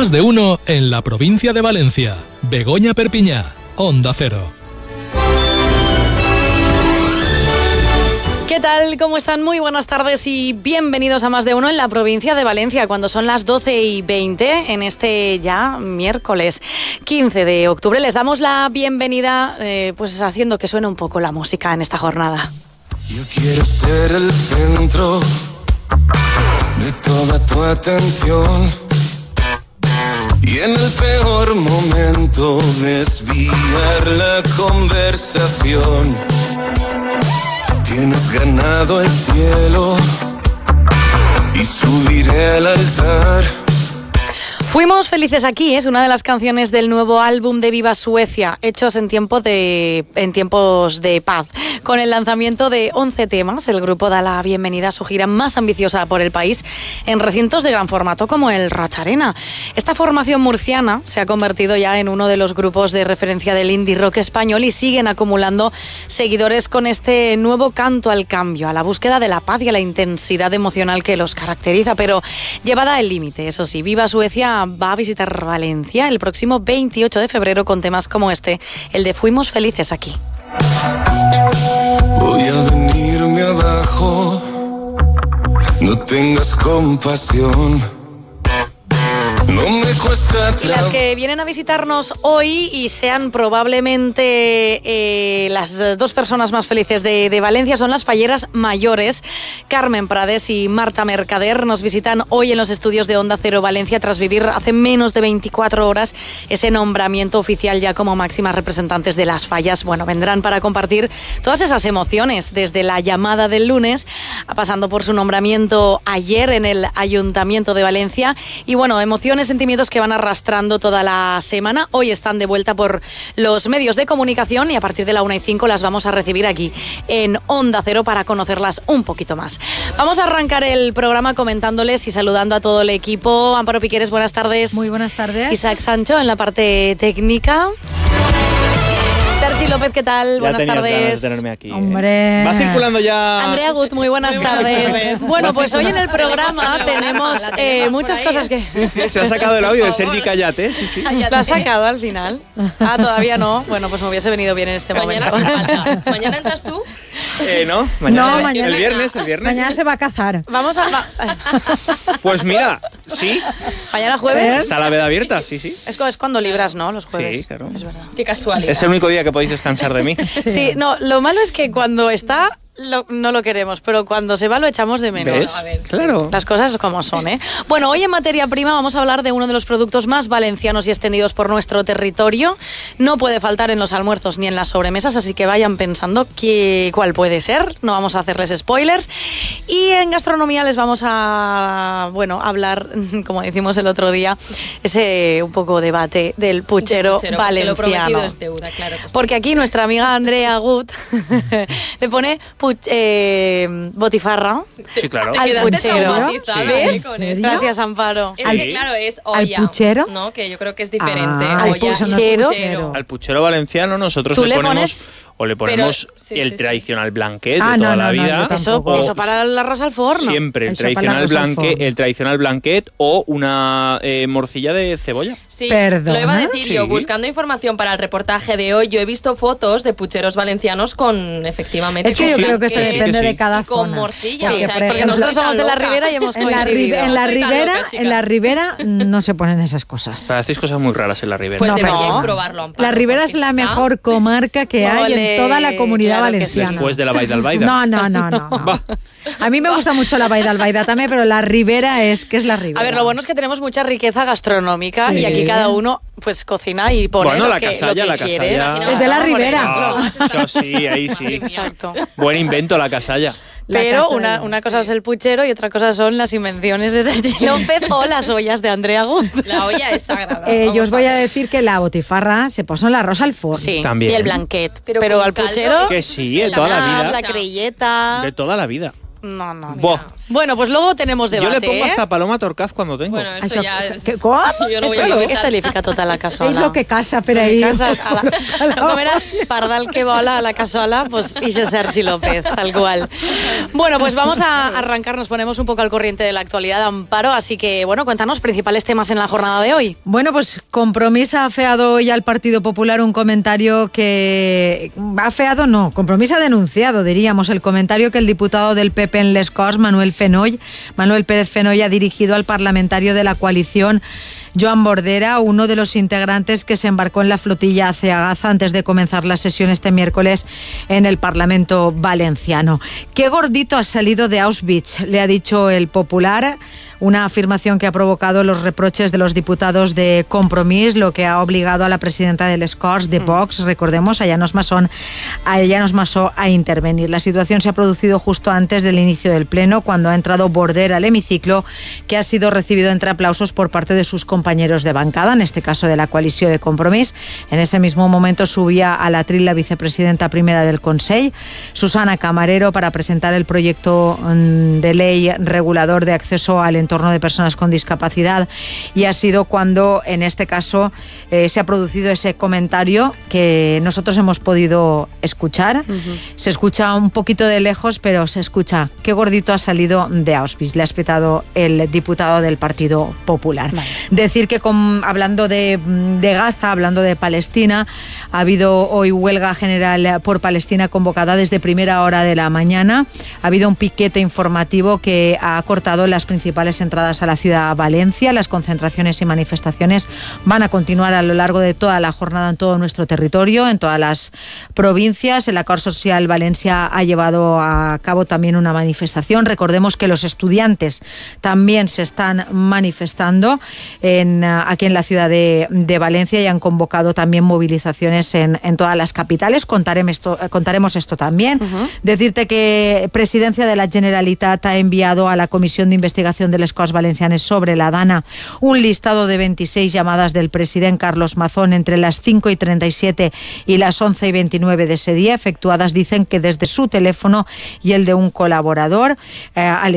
Más de uno en la provincia de Valencia. Begoña Perpiñá, Onda Cero. ¿Qué tal? ¿Cómo están? Muy buenas tardes y bienvenidos a Más de Uno en la provincia de Valencia, cuando son las 12:20 en este ya miércoles 15 de octubre. Les damos la bienvenida, pues haciendo que suene un poco la música en esta jornada. Yo quiero ser el centro de toda tu atención y en el peor momento desviar la conversación. Tienes ganado el cielo y subiré al altar. Fuimos felices aquí, es una de las canciones del nuevo álbum de Viva Suecia, hechos en tiempos de paz. Con el lanzamiento de 11 temas, el grupo da la bienvenida a su gira más ambiciosa por el país en recintos de gran formato como el Ratx Arena. Esta formación murciana se ha convertido ya en uno de los grupos de referencia del indie rock español y siguen acumulando seguidores con este nuevo canto al cambio, a la búsqueda de la paz y a la intensidad emocional que los caracteriza, pero llevada al límite. Eso sí, Viva Suecia va a visitar Valencia el próximo 28 de febrero con temas como este, el de Fuimos felices aquí. Voy a venirme abajo, no tengas compasión. No me cuesta Y las que vienen a visitarnos hoy y sean probablemente las dos personas más felices de Valencia son las falleras mayores. Carmen Prades y Marta Mercader nos visitan hoy en los estudios de Onda Cero Valencia tras vivir hace menos de 24 horas ese nombramiento oficial ya como máximas representantes de las fallas. Bueno, vendrán para compartir todas esas emociones desde la llamada del lunes, pasando por su nombramiento ayer en el Ayuntamiento de Valencia y bueno, emociones, sentimientos que van arrastrando toda la semana. Hoy están de vuelta por los medios de comunicación y a partir de la 1:05 las vamos a recibir aquí en Onda Cero para conocerlas un poquito más. Vamos a arrancar el programa comentándoles y saludando a todo el equipo. Amparo Piqueres, buenas tardes. Muy buenas tardes. Isaac Sancho en la parte técnica. Sergi López, ¿qué tal? Ya buenas tardes. Ganas de tenerme aquí, Hombre. Va circulando ya. Andrea Gut, muy buenas tardes. Bueno, pues hoy en el programa tenemos muchas cosas que... Sí, se ha sacado el audio de Sergi Cállate. Sí. ¿Lo has sacado al final? Ah, todavía no. Bueno, pues me hubiese venido bien en este Mañana momento. sin falta. ¿Mañana entras tú? No, mañana. No, mañana. El viernes. Mañana se va a cazar. Vamos a... Pues mira, sí. Mañana jueves. Está la veda abierta, sí. Es cuando libras, ¿no? Los jueves. Sí, claro. Es verdad. Qué casualidad. Es el único día que podéis descansar de mí. Sí, no, lo malo es que cuando está... no lo queremos, pero cuando se va lo echamos de menos. ¿Ves? A ver, claro. Las cosas como son, ¿eh? Bueno, hoy en materia prima vamos a hablar de uno de los productos más valencianos y extendidos por nuestro territorio. No puede faltar en los almuerzos ni en las sobremesas, así que vayan pensando cuál puede ser. No vamos a hacerles spoilers. Y en gastronomía les vamos a, hablar, como decimos el otro día, ese un poco debate del puchero valenciano. Lo prometido es deuda, claro que sí. Porque aquí nuestra amiga Andrea Gut le pone botifarra Sí, claro. al puchero. ¿Ves? Con eso. Gracias, Amparo. Es que claro, es olla. ¿Al puchero? ¿No? Que yo creo que es diferente. Ah, al olla, puchero. Al puchero valenciano nosotros ¿Tú le le ponemos... pones? O le ponemos Pero, sí, el sí. tradicional blanquet Ah, de toda no, la no, vida. yo tampoco. Eso para el arroz al forno. Siempre el Eso para tradicional arroz al forno. el tradicional blanquet o una morcilla de cebolla. Sí, ¿Perdona? lo iba a decir Sí. yo. Buscando información para el reportaje de hoy, yo he visto fotos de pucheros valencianos con, efectivamente... Es que yo con creo que eso blanquet depende sí. de cada y con zona. morcilla. Sí, o sea, porque que porque no nosotros estoy somos tan de la loca. Ribera y hemos En la coincidido. en la Ribera no se ponen esas cosas. Pero hacéis cosas muy raras en la Ribera. Pues No, deberíais pero- probarlo, Amparo. La Ribera es porque la está- mejor comarca que hay Ole, en toda la comunidad claro que sí. valenciana. Después de la Baida Albaida. No. A mí me gusta mucho la Baida Albaida también, pero la Ribera es la Ribera. A ver, lo bueno es que tenemos mucha riqueza gastronómica Sí. y aquí cada uno pues cocina y pone Bueno, lo la que casalla, quiere. la Es de la Por Ribera. ejemplo. Eso sí, ahí sí. Exacto. Buen invento la casalla. La Pero casalla, una cosa es el puchero y otra cosa son las invenciones de Sergi López o las ollas de Andrea Gut. La olla es sagrada. Yo os vamos voy a ver. decir que la botifarra se puso en la rosa al forno. Sí, También. y el blanquet. Pero Pero con al caldo, puchero, es Que sí, de toda la la vida. creyeta. De toda la vida. No. Buah. Bueno, pues luego tenemos debate. Yo le pongo hasta Paloma Torcaz cuando tengo. Bueno, eso ya es... ¿Cómo? Yo no voy a limitar. Esta li fica tota la cassola. És lo que casa per ahí. Com era pardal que vola a la cassola, pues ixe Sergi López, tal cual. Bueno, pues vamos a arrancar, nos ponemos un poco al corriente de la actualidad, Amparo, así que, bueno, cuéntanos principales temas en la jornada de hoy. Bueno, pues Compromís ha afeado hoy al Partido Popular un comentario que... Compromís ha denunciado, diríamos, el comentario que el diputado del PP en Les Corts, Manuel Pérez Fenoy, ha dirigido al parlamentario de la coalición, Joan Bordera, uno de los integrantes que se embarcó en la flotilla hacia Gaza antes de comenzar la sesión este miércoles en el Parlamento valenciano. ¡Qué gordito has salido de Auschwitz!, le ha dicho el Popular. Una afirmación que ha provocado los reproches de los diputados de Compromís, lo que ha obligado a la presidenta de Les Corts, de Vox, recordemos, a Llanos Massó, a intervenir. La situación se ha producido justo antes del inicio del pleno, cuando ha entrado Bordera al hemiciclo, que ha sido recibido entre aplausos por parte de sus compañeros de bancada, en este caso de la coalición de Compromís. En ese mismo momento subía al atril la vicepresidenta primera del Consell, Susana Camarero, para presentar el proyecto de ley regulador de acceso al entorno de personas con discapacidad, y ha sido cuando en este caso se ha producido ese comentario que nosotros hemos podido escuchar. Se escucha un poquito de lejos, pero se escucha: qué gordito ha salido de Auschwitz, le ha espetado el diputado del Partido Popular. Vale. Decir que hablando de Gaza, hablando de Palestina, ha habido hoy huelga general por Palestina convocada desde primera hora de la mañana. Ha habido un piquete informativo que ha cortado las principales entradas a la ciudad de Valencia. Las concentraciones y manifestaciones van a continuar a lo largo de toda la jornada en todo nuestro territorio, en todas las provincias. El Acord Social Valencia ha llevado a cabo también una manifestación. Recordemos que los estudiantes también se están manifestando aquí en la ciudad de Valencia, y han convocado también movilizaciones en todas las capitales. Contaremos esto también. Decirte que Presidencia de la Generalitat ha enviado a la Comisión de Investigación de les Corts Valencianes sobre la Dana un listado de 26 llamadas del presidente Carlos Mazón entre las 5:37 y las 11:29 de ese día, efectuadas, dicen, que desde su teléfono y el de un colaborador. En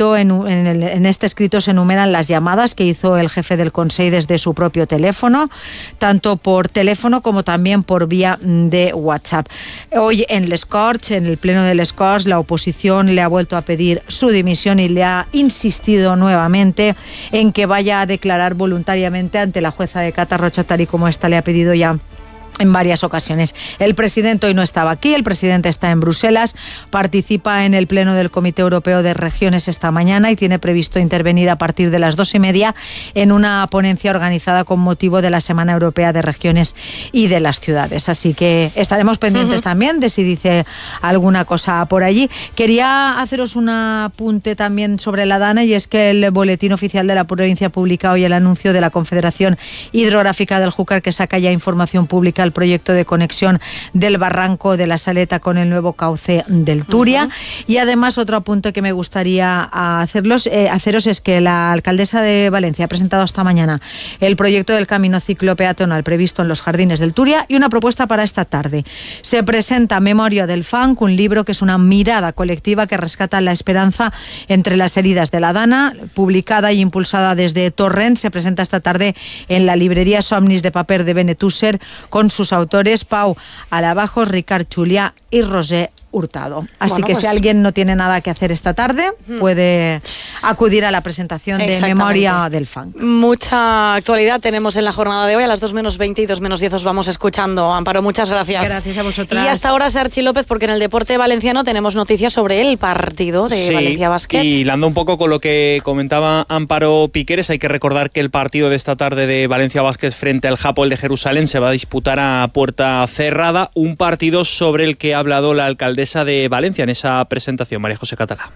este escrito se enumeran las llamadas que hizo el jefe del Consell desde su propio teléfono, tanto por teléfono como también por vía de WhatsApp. Hoy en Les Corts, en el pleno de Les Corts, la oposición le ha vuelto a pedir su dimisión y le ha insistido nuevamente en que vaya a declarar voluntariamente ante la jueza de Catarroja, tal y como esta le ha pedido ya en varias ocasiones. El presidente hoy no estaba aquí, el presidente está en Bruselas, participa en el pleno del Comité Europeo de Regiones esta mañana y tiene previsto intervenir a partir de las 2:30 en una ponencia organizada con motivo de la Semana Europea de Regiones y de las Ciudades. Así que estaremos pendientes también de si dice alguna cosa por allí. Quería haceros un apunte también sobre la Dana, y es que el Boletín Oficial de la Provincia publica hoy el anuncio de la Confederación Hidrográfica del Júcar, que saca ya información pública el proyecto de conexión del barranco de la Saleta con el nuevo cauce del Turia. Y además, otro apunte que me gustaría haceros es que la alcaldesa de Valencia ha presentado esta mañana el proyecto del camino ciclopeatonal previsto en los jardines del Turia, y una propuesta para esta tarde. Se presenta Memoria del Fang, un libro que es una mirada colectiva que rescata la esperanza entre las heridas de la Dana, publicada y impulsada desde Torrent. Se presenta esta tarde en la librería Somnis de Paper de Benetússer, con sus autores Pau Alabajos, Ricard Julià y Roser Hurtado. Así que si alguien no tiene nada que hacer esta tarde, puede acudir a la presentación de Memoria del Fang. Mucha actualidad tenemos en la jornada de hoy. A las 2:20 y 2:10 os vamos escuchando. Amparo, muchas gracias. Gracias a vosotras. Y hasta ahora, Sergi López, porque en el deporte valenciano tenemos noticias sobre el partido de Valencia Basket. Y hilando un poco con lo que comentaba Amparo Piqueres, hay que recordar que el partido de esta tarde de Valencia Basket frente al Hapoel de Jerusalén se va a disputar a puerta cerrada, un partido sobre el que ha hablado la alcaldesa de Valencia en esa presentación, María José Catalá.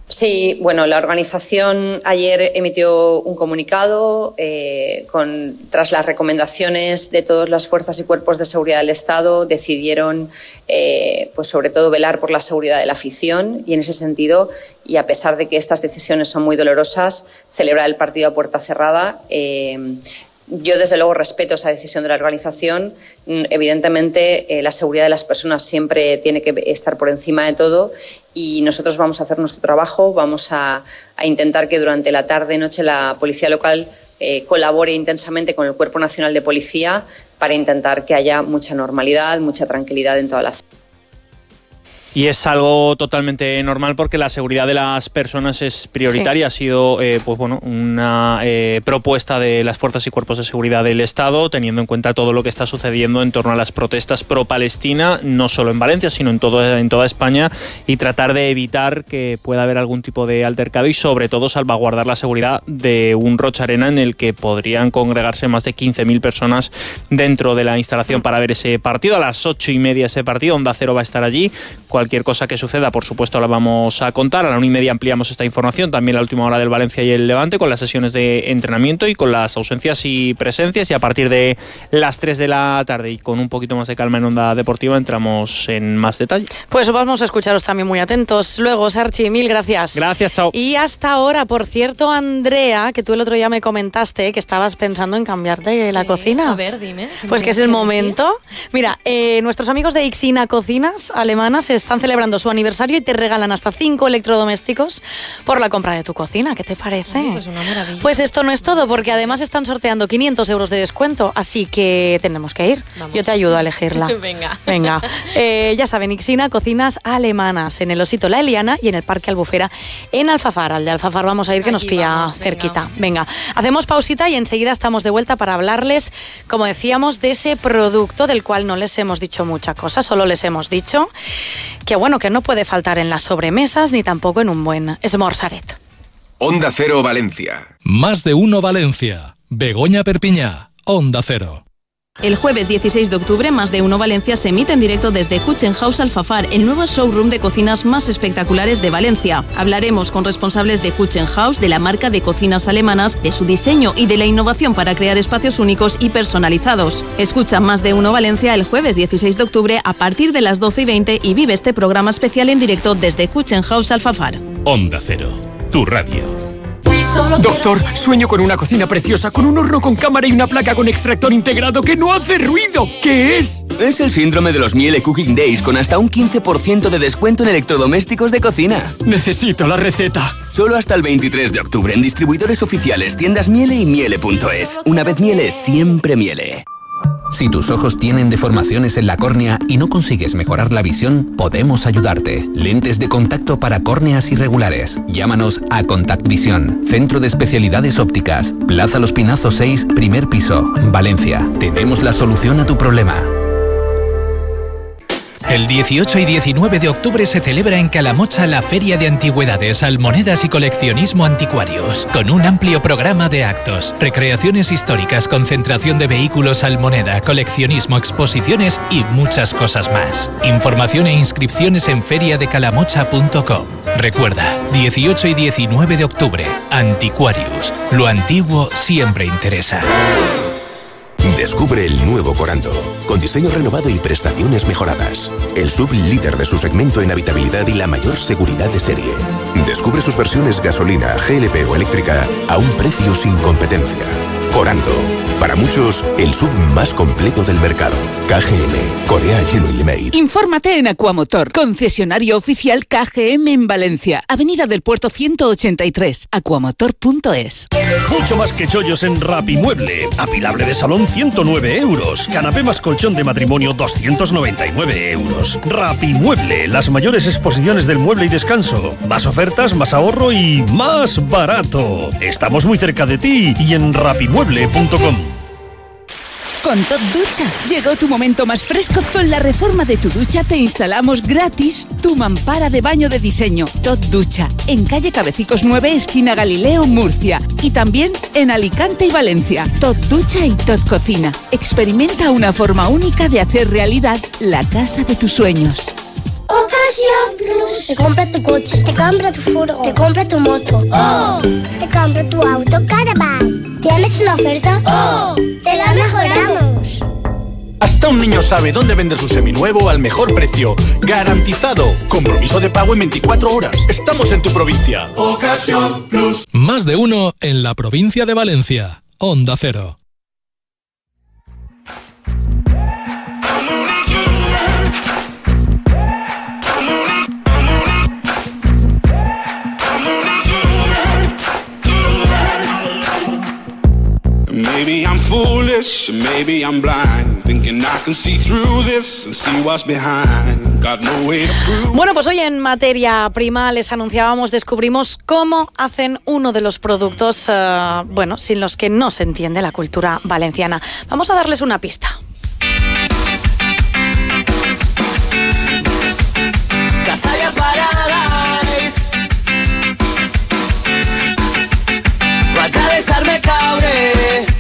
Sí, bueno, la organización ayer emitió un comunicado tras las recomendaciones de todas las fuerzas y cuerpos de seguridad del Estado. Decidieron, pues sobre todo, velar por la seguridad de la afición, y en ese sentido, y a pesar de que estas decisiones son muy dolorosas, celebrar el partido a puerta cerrada Yo, desde luego, respeto esa decisión de la organización. Evidentemente, la seguridad de las personas siempre tiene que estar por encima de todo y nosotros vamos a hacer nuestro trabajo, vamos a intentar que durante la tarde y noche la policía local colabore intensamente con el Cuerpo Nacional de Policía para intentar que haya mucha normalidad, mucha tranquilidad en toda la ciudad. Y es algo totalmente normal porque la seguridad de las personas es prioritaria. Sí. Ha sido una propuesta de las fuerzas y cuerpos de seguridad del Estado, teniendo en cuenta todo lo que está sucediendo en torno a las protestas pro-Palestina, no solo en Valencia, sino en toda España, y tratar de evitar que pueda haber algún tipo de altercado y, sobre todo, salvaguardar la seguridad de un Roig Arena en el que podrían congregarse más de 15.000 personas dentro de la instalación para ver ese partido. A las 8:30 ese partido, Onda Cero va a estar allí. Cualquier cosa que suceda, por supuesto, la vamos a contar. A la 1:30 ampliamos esta información, también la última hora del Valencia y el Levante, con las sesiones de entrenamiento y con las ausencias y presencias. Y a partir de las 3 de la tarde y con un poquito más de calma en Onda Deportiva, entramos en más detalle. Pues vamos a escucharos también muy atentos. Luego, Sarchi, mil gracias. Gracias, chao. Y hasta ahora, por cierto, Andrea, que tú el otro día me comentaste que estabas pensando en cambiarte la cocina. A ver, dime. Pues que es el momento. Mira, nuestros amigos de Ixina Cocinas alemanas están celebrando su aniversario y te regalan hasta 5 electrodomésticos por la compra de tu cocina. ¿Qué te parece? Pues una maravilla. Pues esto no es todo, porque además están sorteando 500 euros de descuento, así que tenemos que ir. Vamos. Yo te ayudo a elegirla. Venga. Ya saben, Ixina Cocinas alemanas, en el Osito La Eliana y en el Parque Albufera en Alfafar. Al de Alfafar vamos a ir, que nos pilla cerquita. Venga, hacemos pausita y enseguida estamos de vuelta para hablarles, como decíamos, de ese producto del cual no les hemos dicho mucha cosa, solo les hemos dicho que bueno, que no puede faltar en las sobremesas ni tampoco en un buen esmorzaret. Onda Cero Valencia. Más de uno Valencia. Begoña Perpiñá. Onda Cero. El jueves 16 de octubre, Más de uno Valencia se emite en directo desde Kutschenhaus Alfafar, el nuevo showroom de cocinas más espectaculares de Valencia. Hablaremos con responsables de Kutschenhaus, de la marca de cocinas alemanas, de su diseño y de la innovación para crear espacios únicos y personalizados. Escucha Más de uno Valencia el jueves 16 de octubre a partir de las 12:20 y vive este programa especial en directo desde Kutschenhaus Alfafar. Onda Cero, tu radio. Doctor, sueño con una cocina preciosa, con un horno con cámara y una placa con extractor integrado que no hace ruido. ¿Qué es? Es el síndrome de los Miele Cooking Days, con hasta un 15% de descuento en electrodomésticos de cocina. Necesito la receta. Solo hasta el 23 de octubre en distribuidores oficiales, tiendas Miele y Miele.es. Una vez Miele, siempre Miele. Si tus ojos tienen deformaciones en la córnea y no consigues mejorar la visión, podemos ayudarte. Lentes de contacto para córneas irregulares. Llámanos a Contact Visión. Centro de Especialidades Ópticas. Plaza Los Pinazos 6, primer piso, Valencia. Tenemos la solución a tu problema. El 18 y 19 de octubre se celebra en Calamocha la Feria de Antigüedades, Almonedas y Coleccionismo Anticuarios, con un amplio programa de actos, recreaciones históricas, concentración de vehículos almoneda, coleccionismo, exposiciones y muchas cosas más. Información e inscripciones en feriadecalamocha.com. Recuerda, 18 y 19 de octubre, Anticuarios. Lo antiguo siempre interesa. Descubre el nuevo Corando, con diseño renovado y prestaciones mejoradas. El SUV líder de su segmento en habitabilidad y la mayor seguridad de serie. Descubre sus versiones gasolina, GLP o eléctrica a un precio sin competencia. Corando, para muchos, el SUV más completo del mercado. KGM, Korea Genuinely Made. Infórmate en Aquamotor, concesionario oficial KGM en Valencia. Avenida del Puerto 183, aquamotor.es. Mucho más que chollos en Rapimueble. Apilable de salón 109 euros. Canapé más colchón de matrimonio 299 euros. Rapimueble, las mayores exposiciones del mueble y descanso. Más ofertas, más ahorro y más barato. Estamos muy cerca de ti y en rapimueble.com. Con Top Ducha llegó tu momento más fresco. Con la reforma de tu ducha te instalamos gratis tu mampara de baño de diseño. Top Ducha, en calle Cabecicos 9, esquina Galileo, Murcia. Y también en Alicante y Valencia. Top Ducha y Top Cocina. Experimenta una forma única de hacer realidad la casa de tus sueños. Ocasión Plus. Te compra tu coche, te compra tu furgo, te compra tu moto. ¡Oh! Te compra tu auto Caravan. ¿Tienes una oferta? ¡Oh! ¡Te la mejoramos! Hasta un niño sabe dónde vender su seminuevo al mejor precio. ¡Garantizado! Compromiso de pago en 24 horas. Estamos en tu provincia. Ocasión Plus. Más de uno en la provincia de Valencia. Onda Cero. Maybe I'm foolish, maybe I'm blind, thinking I can see through this and see what's behind. Got no way to prove. Bueno, pues hoy en Materia Prima les anunciábamos, descubrimos cómo hacen uno de los productos, sin los que no se entiende la cultura valenciana. Vamos a darles una pista. Casalla Paradise, vaig a deixar-me caure.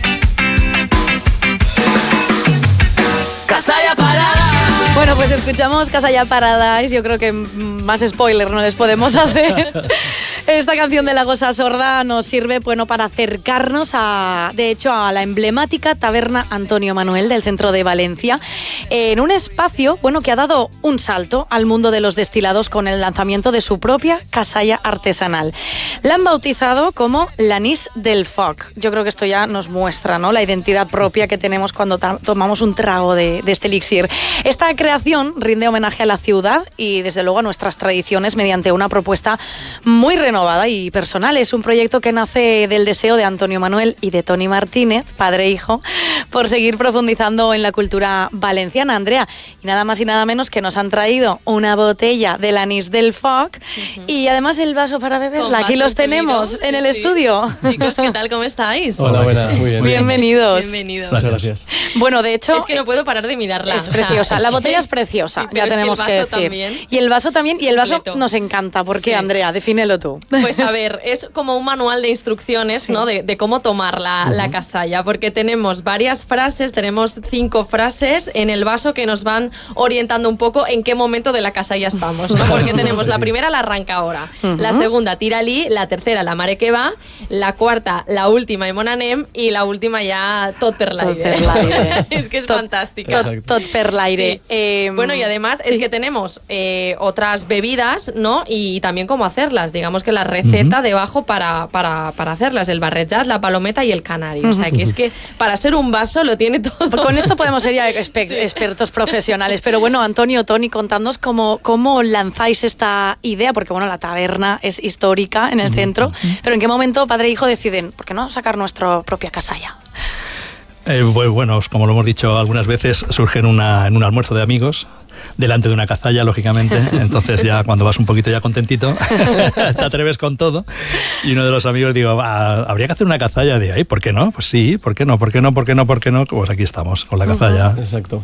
Casalla Paradise. Bueno, pues escuchamos Casalla Paradise. Yo creo que más spoiler no les podemos hacer. Esta canción de La Gosa Sorda nos sirve, para acercarnos a la emblemática taberna Antonio Manuel del centro de Valencia, en un espacio, que ha dado un salto al mundo de los destilados con el lanzamiento de su propia casalla artesanal. La han bautizado como l'Anís del Foc. Yo creo que esto ya nos muestra, ¿no?, la identidad propia que tenemos cuando tomamos un trago de este elixir. Esta creación rinde homenaje a la ciudad y, desde luego, a nuestras tradiciones mediante una propuesta muy renovada y personal. Es un proyecto que nace del deseo de Antonio Manuel y de Toni Martínez, padre e hijo, por seguir profundizando en la cultura valenciana, Andrea. Y nada más y nada menos que nos han traído una botella del Anís del Foc y además el vaso para beberla. Aquí los tenemos en el estudio. Chicos, ¿qué tal? ¿Cómo estáis? Hola, buenas, muy bien. Bienvenidos. Bienvenidos. Muchas gracias. Bueno, de hecho... Es que no puedo parar de mirarla. Es preciosa. La botella es preciosa, sí, ya tenemos que decir. También. Y el vaso también. Y el vaso nos encanta. ¿Por qué, Andrea? Defínelo tú. Pues a ver, es como un manual de instrucciones, ¿no? De cómo tomar la casalla, porque tenemos varias frases, tenemos 5 frases en el vaso que nos van orientando un poco en qué momento de la casalla estamos, ¿no? Porque tenemos la primera, la arranca ahora, la segunda, tira-li, la tercera, la mare que va, la cuarta, la última, i mon anem, y la última ya tot per l'aire. Es que es fantástica. Tot per l'aire. Sí. Bueno, y además es que tenemos otras bebidas, ¿no? Y también cómo hacerlas. Digamos que la receta debajo para hacerlas, el barrejat, la palometa y el canario. O sea, que es que para ser un vaso lo tiene todo. Con esto podemos ser ya expertos profesionales. Pero bueno, Antonio, Toni, contadnos cómo lanzáis esta idea, porque la taberna es histórica en el centro, pero ¿en qué momento padre e hijo deciden, por qué no sacar nuestra propia casalla? Bueno, como lo hemos dicho algunas veces, surge en un almuerzo de amigos, delante de una cazalla, lógicamente. Entonces ya cuando vas un poquito ya contentito, te atreves con todo. Y uno de los amigos digo, habría que hacer una cazalla. Digo, ¿por qué no? Pues sí, ¿por qué no? ¿Por qué no? ¿Por qué no? ¿Por qué no? Pues aquí estamos, con la cazalla. Exacto.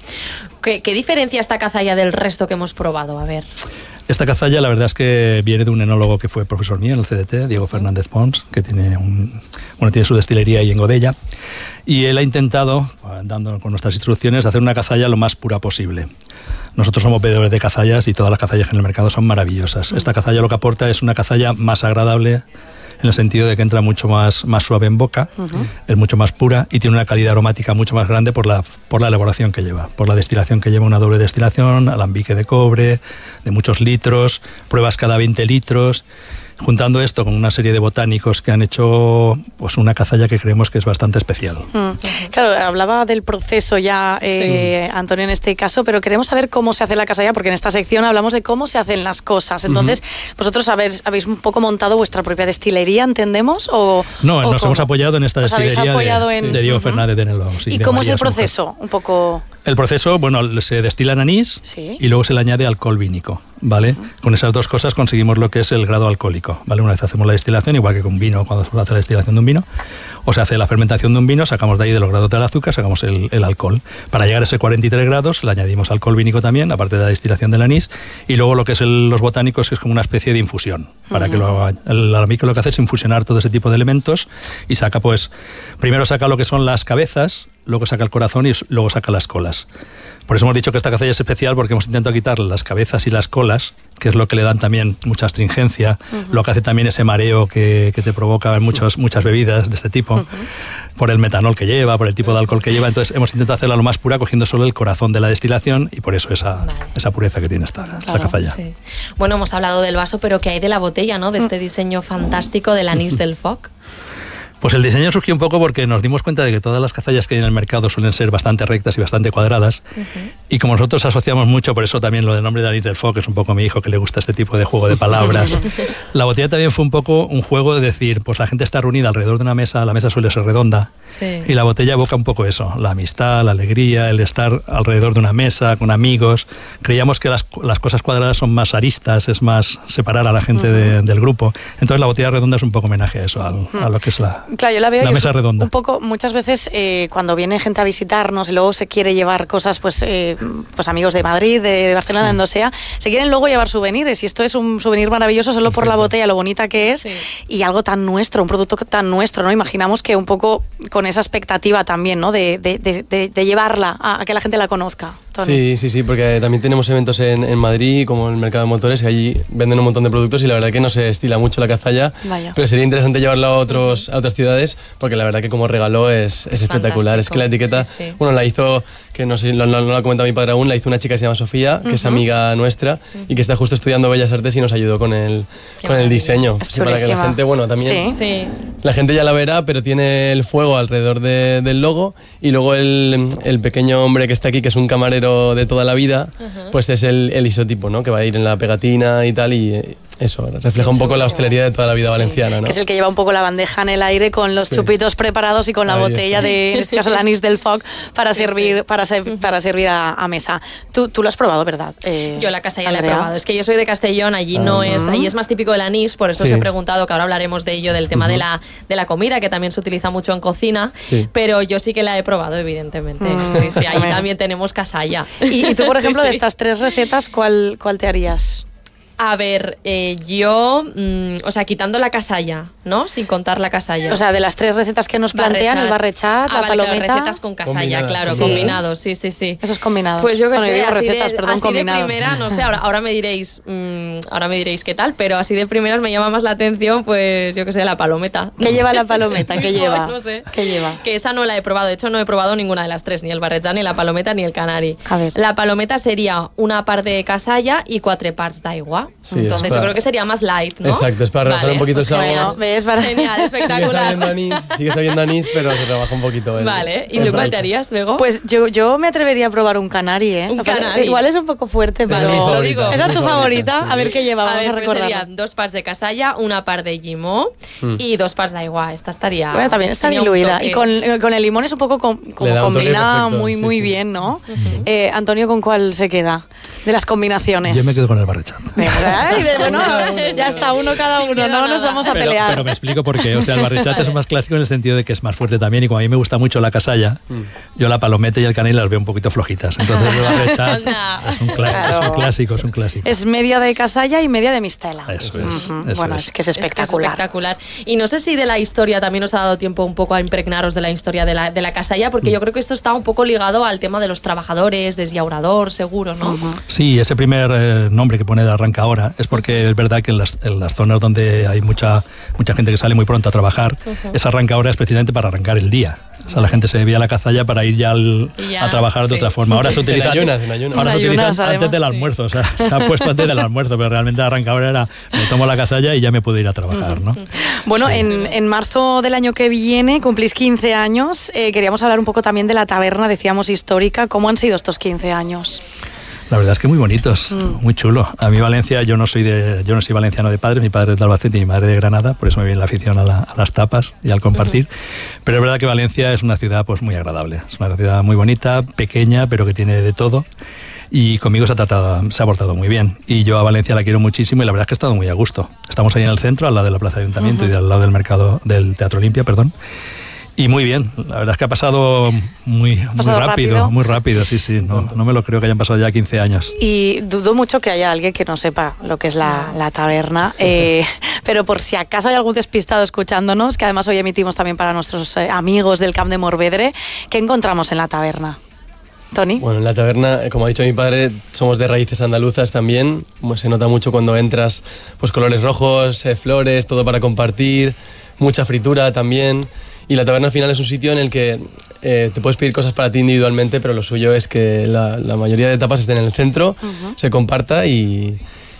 ¿Qué diferencia esta cazalla del resto que hemos probado? A ver. Esta cazalla, la verdad es que viene de un enólogo que fue profesor mío en el CDT, Diego Fernández Pons, que tiene tiene su destilería ahí en Godella, y él ha intentado, dando con nuestras instrucciones, hacer una cazalla lo más pura posible. Nosotros somos bebedores de cazallas y todas las cazallas en el mercado son maravillosas. Esta cazalla lo que aporta es una cazalla más agradable, en el sentido de que entra mucho más suave en boca, es mucho más pura y tiene una calidad aromática mucho más grande por la elaboración que lleva, por la destilación que lleva, una doble destilación, alambique de cobre, de muchos litros, pruebas cada 20 litros. Juntando esto con una serie de botánicos que han hecho una cazalla que creemos que es bastante especial. Claro, hablaba del proceso ya Antonio en este caso, pero queremos saber cómo se hace la cazalla, porque en esta sección hablamos de cómo se hacen las cosas. Entonces, ¿vosotros habéis un poco montado vuestra propia destilería, entendemos? No, nos hemos apoyado en esta destilería de Diego Fernández de Nelo. ¿Y cómo es el proceso? Un poco... El proceso, se destila en anís y luego se le añade alcohol vínico, ¿vale? Con esas dos cosas conseguimos lo que es el grado alcohólico, ¿vale? Una vez hacemos la destilación, igual que con vino, cuando se hace la destilación de un vino, o se hace la fermentación de un vino, sacamos de ahí de los grados del azúcar, sacamos el alcohol. Para llegar a ese 43 grados le añadimos alcohol vínico también, aparte de la destilación del anís, y luego lo que es los botánicos, que es como una especie de infusión, para que el alambique lo que hace es infusionar todo ese tipo de elementos y saca, primero saca lo que son las cabezas, luego saca el corazón y luego saca las colas. Por eso hemos dicho que esta cazalla es especial, porque hemos intentado quitar las cabezas y las colas, que es lo que le dan también mucha astringencia, lo que hace también ese mareo que te provoca en muchas bebidas de este tipo, por el metanol que lleva, por el tipo de alcohol que lleva. Entonces hemos intentado hacerla lo más pura, cogiendo solo el corazón de la destilación, y por eso esa pureza que tiene esta cazalla. Sí. Bueno, hemos hablado del vaso, pero ¿qué hay de la botella, no? De este diseño fantástico del Anís del Foc. Pues el diseño surgió un poco porque nos dimos cuenta de que todas las cazallas que hay en el mercado suelen ser bastante rectas y bastante cuadradas. Y como nosotros asociamos mucho, por eso también lo del nombre de Anís del Foc, que es un poco mi hijo que le gusta este tipo de juego de palabras. La botella también fue un poco un juego de decir, pues la gente está reunida alrededor de una mesa, la mesa suele ser redonda. Sí. Y la botella evoca un poco eso, la amistad, la alegría, el estar alrededor de una mesa, con amigos. Creíamos que las cosas cuadradas son más aristas, es más separar a la gente del grupo. Entonces la botella redonda es un poco homenaje a eso, a lo que es la... Claro, yo la veo mesa redonda. Un poco, muchas veces cuando viene gente a visitarnos y luego se quiere llevar cosas, pues amigos de Madrid, de Barcelona, de donde sea, se quieren luego llevar souvenirs y esto es un souvenir maravilloso solo por la botella, lo bonita que es y algo tan nuestro, un producto tan nuestro, ¿no? Imaginamos que un poco con esa expectativa también, ¿no? De llevarla a que la gente la conozca. Tony. Sí, porque también tenemos eventos en Madrid, como el mercado de motores, y allí venden un montón de productos y la verdad que no se estila mucho la cazalla, pero sería interesante llevarlo a otras ciudades porque la verdad que como regalo es espectacular. Es que la etiqueta, bueno, la hizo, que no sé, no la ha comentado mi padre aún, la hizo una chica que se llama Sofía, que es amiga nuestra y que está justo estudiando Bellas Artes y nos ayudó con el diseño. Sí, para que la gente, bueno, también la gente ya la verá, pero tiene el fuego alrededor del logo y luego el pequeño hombre que está aquí, que es un camarero de toda la vida, pues es el isotipo, ¿no? Que va a ir en la pegatina y tal, y eso refleja un poco la hostelería de toda la vida valenciana, ¿no? Que es el que lleva un poco la bandeja en el aire con los chupitos preparados y con la botella de, en este caso, el Anís del Foc para servir a mesa. Tú lo has probado, ¿verdad? Yo la casalla la he probado. Es que yo soy de Castellón, allí allí es más típico el anís, por eso os he preguntado, que ahora hablaremos de ello, del tema de la comida, que también se utiliza mucho en cocina, pero yo sí que la he probado, evidentemente. Sí, ahí también tenemos casalla. ¿Y tú, por ejemplo, de estas 3 recetas, cuál te harías? A ver, yo, o sea, quitando la casalla, ¿no? Sin contar la casalla. O sea, de las 3 recetas que nos plantean, el barrechat, la palometa... Claro, recetas con casalla, claro, combinados, sí. Esos combinados. Pues yo que sé, así de primera, no sé, ahora me diréis qué tal, pero así de primeras me llama más la atención, pues yo que sé, la palometa. ¿Qué lleva la palometa? ¿Qué lleva? No sé. ¿Qué lleva? Que esa no la he probado, de hecho no he probado ninguna de las 3, ni el barrechat, ni la palometa, ni el canari. A ver. La palometa sería una part de casalla y 4 parts d'aigua. Sí, entonces yo creo que sería más light, ¿no? Exacto, es para rebajar un poquito el sabor. Genial, espectacular. Sigue sabiendo anís, pero se rebaja un poquito. Vale, ¿y tú cuál te harías luego? Pues yo me atrevería a probar un canari, ¿eh? Un canari. Igual es un poco fuerte, pero lo digo. ¿Esa es tu favorita? Sí. A ver qué lleva, vamos a recordar. Serían 2 parts de casalla, 1 part de llimó y 2 parts d'aigua. Esta estaría... Bueno, también está diluida. Y con el limón es un poco como combina muy bien, ¿no? Antonio, ¿con cuál se queda? De las combinaciones. Yo me quedo con el barrechat. Bueno, ya está, uno cada uno, no nos vamos a pelear. Pero me explico por qué. O sea, el barrechat es más clásico en el sentido de que es más fuerte también, y como a mí me gusta mucho la casalla, yo la palometa y el canari las veo un poquito flojitas. Entonces el barrechat es un clásico. Es media de casalla y media de mistela. Eso es. Bueno, es que es espectacular. Y no sé si de la historia también os ha dado tiempo un poco a impregnaros de la historia de la casalla, porque yo creo que esto está un poco ligado al tema de los trabajadores, desllaurador, seguro, ¿no? Sí, ese primer nombre que pone de arrancaora es porque es verdad que en las zonas donde hay mucha gente que sale muy pronto a trabajar, esa arrancaora es precisamente para arrancar el día. O sea, la gente se bebía la cazalla para ir ya a trabajar de otra forma. Ahora se utiliza, ahora se utiliza antes del almuerzo, o sea, se ha puesto antes del almuerzo, pero realmente la arrancaora era, me tomo la cazalla y ya me puedo ir a trabajar, ¿no? Bueno, en marzo del año que viene cumplís 15 años. Queríamos hablar un poco también de la taberna, decíamos histórica. ¿Cómo han sido estos 15 años? La verdad es que muy bonitos, muy chulo. A mí Valencia, yo no soy valenciano de padre, mi padre es de Albacete y mi madre de Granada, por eso me viene la afición a las tapas y al compartir. Pero es verdad que Valencia es una ciudad pues muy agradable, es una ciudad muy bonita, pequeña, pero que tiene de todo. Y conmigo se ha portado muy bien. Y yo a Valencia la quiero muchísimo y la verdad es que he estado muy a gusto. Estamos ahí en el centro, al lado de la Plaza de Ayuntamiento y al lado del mercado del Teatro Olimpia, perdón. Y muy bien, la verdad es que ha pasado muy rápido, sí, no me lo creo que hayan pasado ya 15 años. Y dudo mucho que haya alguien que no sepa lo que es la taberna, pero por si acaso hay algún despistado escuchándonos, que además hoy emitimos también para nuestros amigos del Camp de Morvedre, ¿qué encontramos en la taberna? Tony. Bueno, en la taberna, como ha dicho mi padre, somos de raíces andaluzas también, se nota mucho cuando entras, pues colores rojos, flores, todo para compartir, mucha fritura también. Y la taberna al final es un sitio en el que te puedes pedir cosas para ti individualmente, pero lo suyo es que la mayoría de tapas estén en el centro, se comparta y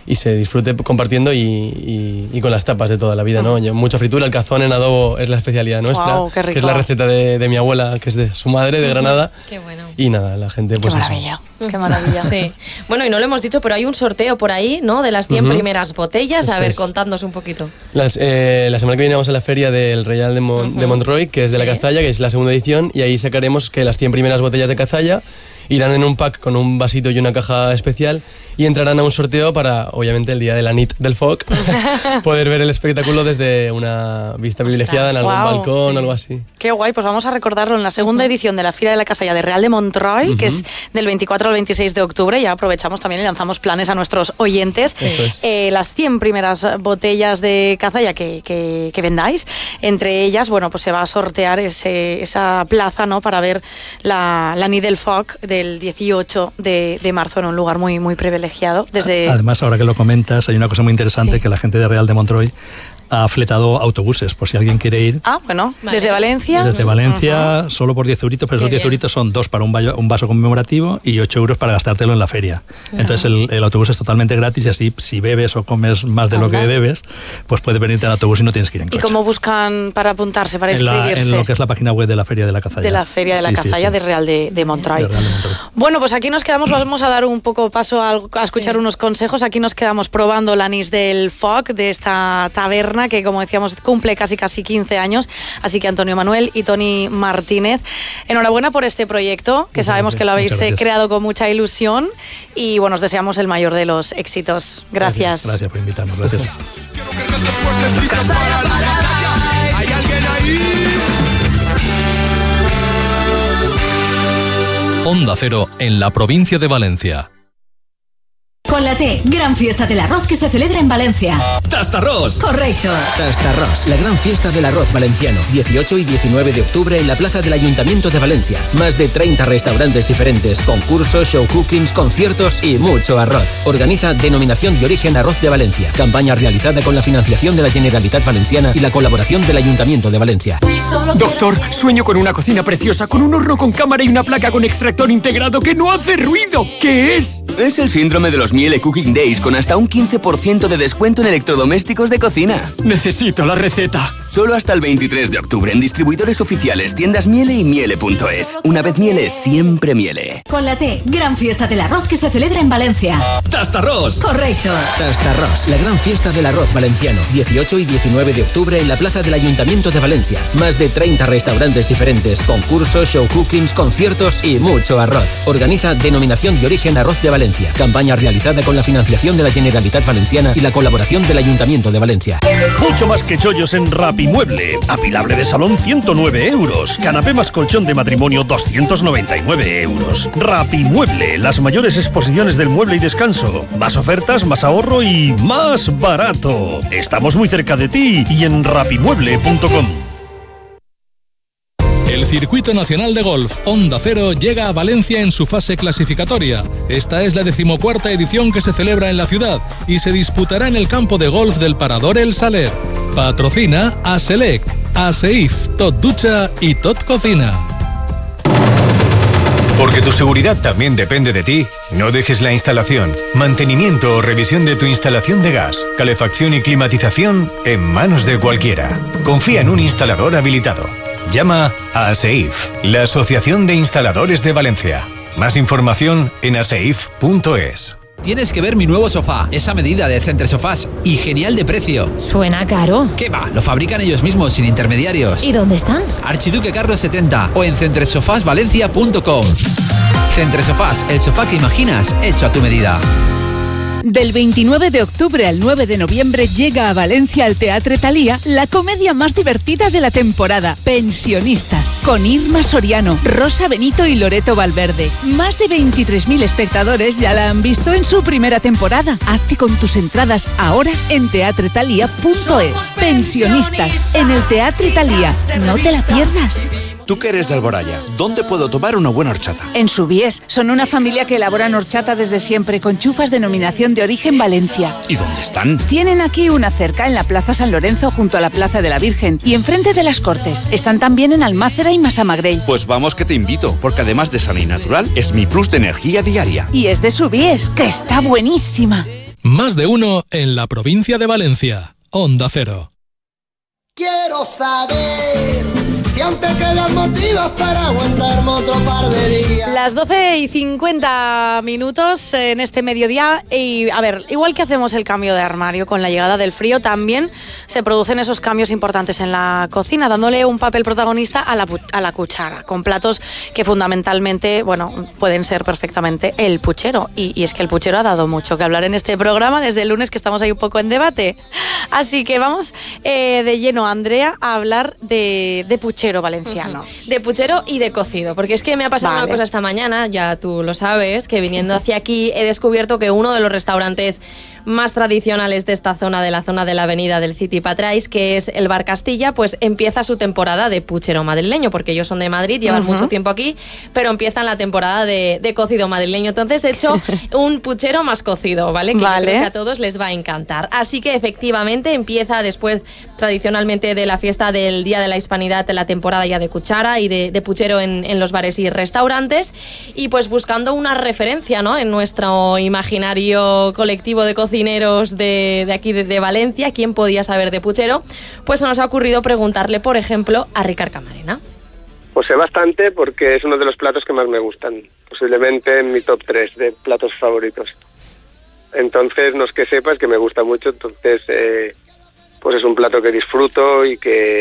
y se disfrute compartiendo y con las tapas de toda la vida, ¿no? Mucha fritura, el cazón en adobo es la especialidad nuestra, Wow, qué rico. que es la receta de mi abuela, que es de su madre, de Granada. Qué bueno. Y nada, la gente pues Qué maravilla. Qué maravilla. Sí. Bueno, y no lo hemos dicho, pero hay un sorteo por ahí, ¿no? De las 100 primeras botellas. A ver, Eso es. contadnos un poquito. La semana que viene vamos a la feria del Real de Montroy, que es de la cazalla, que es la segunda edición, y ahí sacaremos que las 100 primeras botellas de cazalla irán en un pack con un vasito y una caja especial y entrarán a un sorteo para, obviamente, el día de la nit del FOC, poder ver el espectáculo desde una vista privilegiada en algún balcón o algo así. Qué guay, pues vamos a recordarlo en la segunda edición de la Fira de la Casalla de Real de Montroy, que es del 24 al 26 de octubre. Ya aprovechamos también y lanzamos planes a nuestros oyentes. Eso es. Las 100 primeras botellas de cazalla que vendáis, entre ellas, bueno, pues se va a sortear esa plaza, ¿no? Para ver la nit del FOC del 18 de marzo en un lugar muy, muy privilegiado. Además, ahora que lo comentas, hay una cosa muy interesante, que la gente de Real de Montroy ha fletado autobuses, por si alguien quiere ir. Ah, bueno, desde Valencia. Desde Valencia, solo por 10 euritos, pero esos 10 euritos son 2 para un vaso conmemorativo y 8 euros para gastártelo en la feria. Entonces el autobús es totalmente gratis y así, si bebes o comes más de lo que debes, pues puedes venirte al autobús y no tienes que ir en coche. ¿Y cómo buscan para apuntarse, para inscribirse? En lo que es la página web de la Feria de la Cazalla. De la Feria de la Cazalla de Real de Montroy. Bueno, pues aquí nos quedamos, vamos a dar un poco paso a escuchar unos consejos. Aquí nos quedamos probando la anís del FOC, de esta taberna que, como decíamos, cumple casi 15 años. Así que Antonio Manuel y Toni Martínez, enhorabuena por este proyecto, que sabemos que lo habéis creado con mucha ilusión y bueno, os deseamos el mayor de los éxitos. Gracias. Gracias por invitarnos. Gracias. ¿Hay alguien ahí? Onda Cero en la provincia de Valencia. Con la T, gran fiesta del arroz que se celebra en Valencia. ¡Tastarrós! Correcto. Tastarrós, la gran fiesta del arroz valenciano. 18 y 19 de octubre en la plaza del Ayuntamiento de Valencia. Más de 30 restaurantes diferentes, concursos, show cookings, conciertos y mucho arroz. Organiza Denominación de Origen Arroz de Valencia. Campaña realizada con la financiación de la Generalitat Valenciana y la colaboración del Ayuntamiento de Valencia. Doctor, sueño con una cocina preciosa, con un horno con cámara y una placa con extractor integrado que no hace ruido. ¿Qué es? Es el síndrome de los Miele Cooking Days con hasta un 15% de descuento en electrodomésticos de cocina. Necesito la receta. Solo hasta el 23 de octubre en distribuidores oficiales, tiendas Miele y Miele.es. Una vez Miele, siempre Miele. Con la T, gran fiesta del arroz que se celebra en Valencia. ¡Tastarrós! Correcto. Tastarrós, la gran fiesta del arroz valenciano. 18 y 19 de octubre en la plaza del Ayuntamiento de Valencia. Más de 30 restaurantes diferentes, concursos, show cookings, conciertos y mucho arroz. Organiza Denominación de Origen Arroz de Valencia. Campaña realizada con la financiación de la Generalitat Valenciana y la colaboración del Ayuntamiento de Valencia. Mucho más que chollos en Rapimueble. Apilable de salón 109 euros. Canapé más colchón de matrimonio 299 euros. Rapimueble, las mayores exposiciones del mueble y descanso. Más ofertas, más ahorro y más barato. Estamos muy cerca de ti y en rapimueble.com. El Circuito Nacional de Golf Onda Cero llega a Valencia en su fase clasificatoria. Esta es la 14ª edición que se celebra en la ciudad y se disputará en el campo de golf del Parador El Saler. Patrocina Aselec, Aseif, Tot Ducha y Tot Cocina. Porque tu seguridad también depende de ti, no dejes la instalación, mantenimiento o revisión de tu instalación de gas, calefacción y climatización en manos de cualquiera. Confía en un instalador habilitado. Llama a ASEIF, la Asociación de Instaladores de Valencia. Más información en aseif.es. Tienes que ver mi nuevo sofá, esa medida de Centresofás y genial de precio. Suena caro. ¿Qué va? Lo fabrican ellos mismos, sin intermediarios. ¿Y dónde están? Archiduque Carlos 70 o en centresofasvalencia.com. Centresofás, el sofá que imaginas, hecho a tu medida. Del 29 de octubre al 9 de noviembre llega a Valencia al Teatre Thalía la comedia más divertida de la temporada, Pensionistas, con Irma Soriano, Rosa Benito y Loreto Valverde. Más de 23.000 espectadores ya la han visto en su primera temporada. Hazte con tus entradas ahora en teatrethalia.es. Pensionistas, en el Teatre Thalía. No te la pierdas. Tú que eres de Alboraya, ¿dónde puedo tomar una buena horchata? En Subies, son una familia que elaboran horchata desde siempre con chufas denominación de origen Valencia. ¿Y dónde están? Tienen aquí una cerca en la Plaza San Lorenzo junto a la Plaza de la Virgen y enfrente de las Cortes. Están también en Almácera y Massamagrell. Pues vamos que te invito, porque además de sana y natural, es mi plus de energía diaria. Y es de Subies, que está buenísima. Más de uno en la provincia de Valencia. Onda Cero. Quiero saber si aún te quedan motivos para aguantarme otro par de días. Las 12:50 en este mediodía. Y a ver, igual que hacemos el cambio de armario con la llegada del frío, también se producen esos cambios importantes en la cocina, dándole un papel protagonista a la cuchara, con platos que fundamentalmente, bueno, pueden ser perfectamente el puchero. Y es que el puchero ha dado mucho que hablar en este programa desde el lunes, que estamos ahí un poco en debate. Así que vamos de lleno, Andrea, a hablar de puchero valenciano. De puchero y de cocido, porque es que me ha pasado una cosa esta mañana, ya tú lo sabes, que viniendo hacia aquí he descubierto que uno de los restaurantes más tradicionales de esta zona, de la zona de la avenida del City Patrais, que es el Bar Castilla, pues empieza su temporada de puchero madrileño, porque ellos son de Madrid, llevan mucho tiempo aquí, pero empiezan la temporada de cocido madrileño. Entonces he hecho un puchero más cocido, ¿vale? Que yo creo que a todos les va a encantar. Así que efectivamente empieza después, tradicionalmente, de la fiesta del Día de la Hispanidad, la temporada ya de cuchara y de puchero en los bares y restaurantes, y pues buscando una referencia, ¿no?, en nuestro imaginario colectivo de cocineros de aquí de Valencia, quién podía saber de puchero, pues se nos ha ocurrido preguntarle, por ejemplo, a Ricard Camarena. Pues sé bastante, porque es uno de los platos que más me gustan, posiblemente en mi top 3 de platos favoritos. Entonces, no es que sepas que me gusta mucho, entonces pues es un plato que disfruto y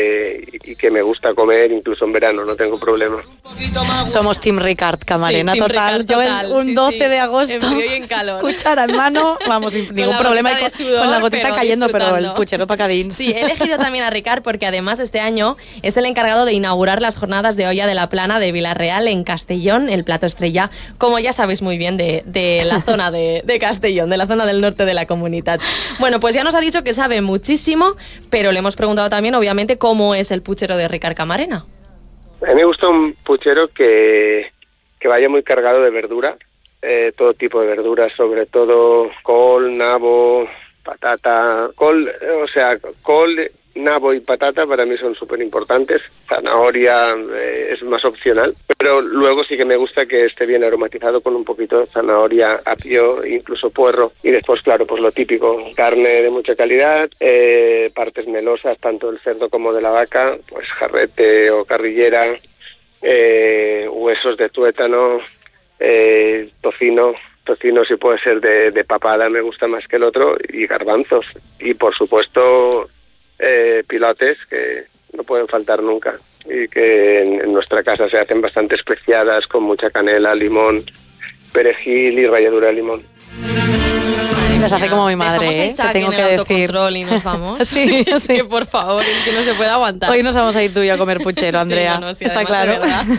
que me gusta comer incluso en verano, no tengo problema. Somos Team Ricard Camarena, sí, team total. Ricard, total. Yo un 12 de agosto, en frío y en calor, cuchara en mano, vamos, sin ningún problema, con la gotita cayendo, pero el puchero pacadín. Sí, he elegido también a Ricard porque además este año es el encargado de inaugurar las jornadas de olla de la plana de Villarreal en Castellón, el plato estrella, como ya sabéis muy bien, de la zona de Castellón, de la zona del norte de la comunidad. Bueno, pues ya nos ha dicho que sabe muchísimo, pero le hemos preguntado también, obviamente, cómo es el puchero de Ricard Camarena. A mí me gusta un puchero que vaya muy cargado de verdura, todo tipo de verduras, sobre todo col, nabo, patata, col, nabo y patata para mí son súper importantes. Zanahoria es más opcional, pero luego sí que me gusta que esté bien aromatizado con un poquito de zanahoria, apio, incluso puerro. Y después, claro, pues lo típico, carne de mucha calidad, partes melosas, tanto del cerdo como de la vaca, pues jarrete o carrillera, huesos de tuétano, tocino si puede ser de papada, me gusta más que el otro, y garbanzos. Y por supuesto pilotes, que no pueden faltar nunca y que en nuestra casa se hacen bastante especiadas, con mucha canela, limón, perejil y ralladura de limón. Las hace como mi madre, te tengo que decir. Y nos vamos. Sí, es que por favor, es que no se puede aguantar. Hoy nos vamos a ir tú y yo a comer puchero, Andrea. Sí, está claro.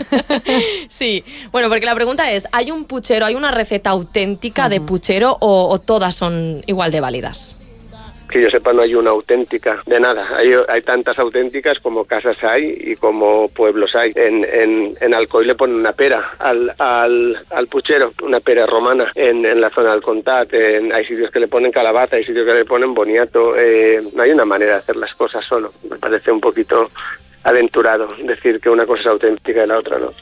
Sí, bueno, porque la pregunta es, ¿hay un puchero, hay una receta auténtica de puchero o todas son igual de válidas? Que yo sepa, no hay una auténtica de nada. Hay tantas auténticas como casas hay y como pueblos hay. En Alcoy le ponen una pera al puchero, una pera romana. En la zona del Contat hay sitios que le ponen calabaza, hay sitios que le ponen boniato. No hay una manera de hacer las cosas solo. Me parece un poquito aventurado decir que una cosa es auténtica y la otra no.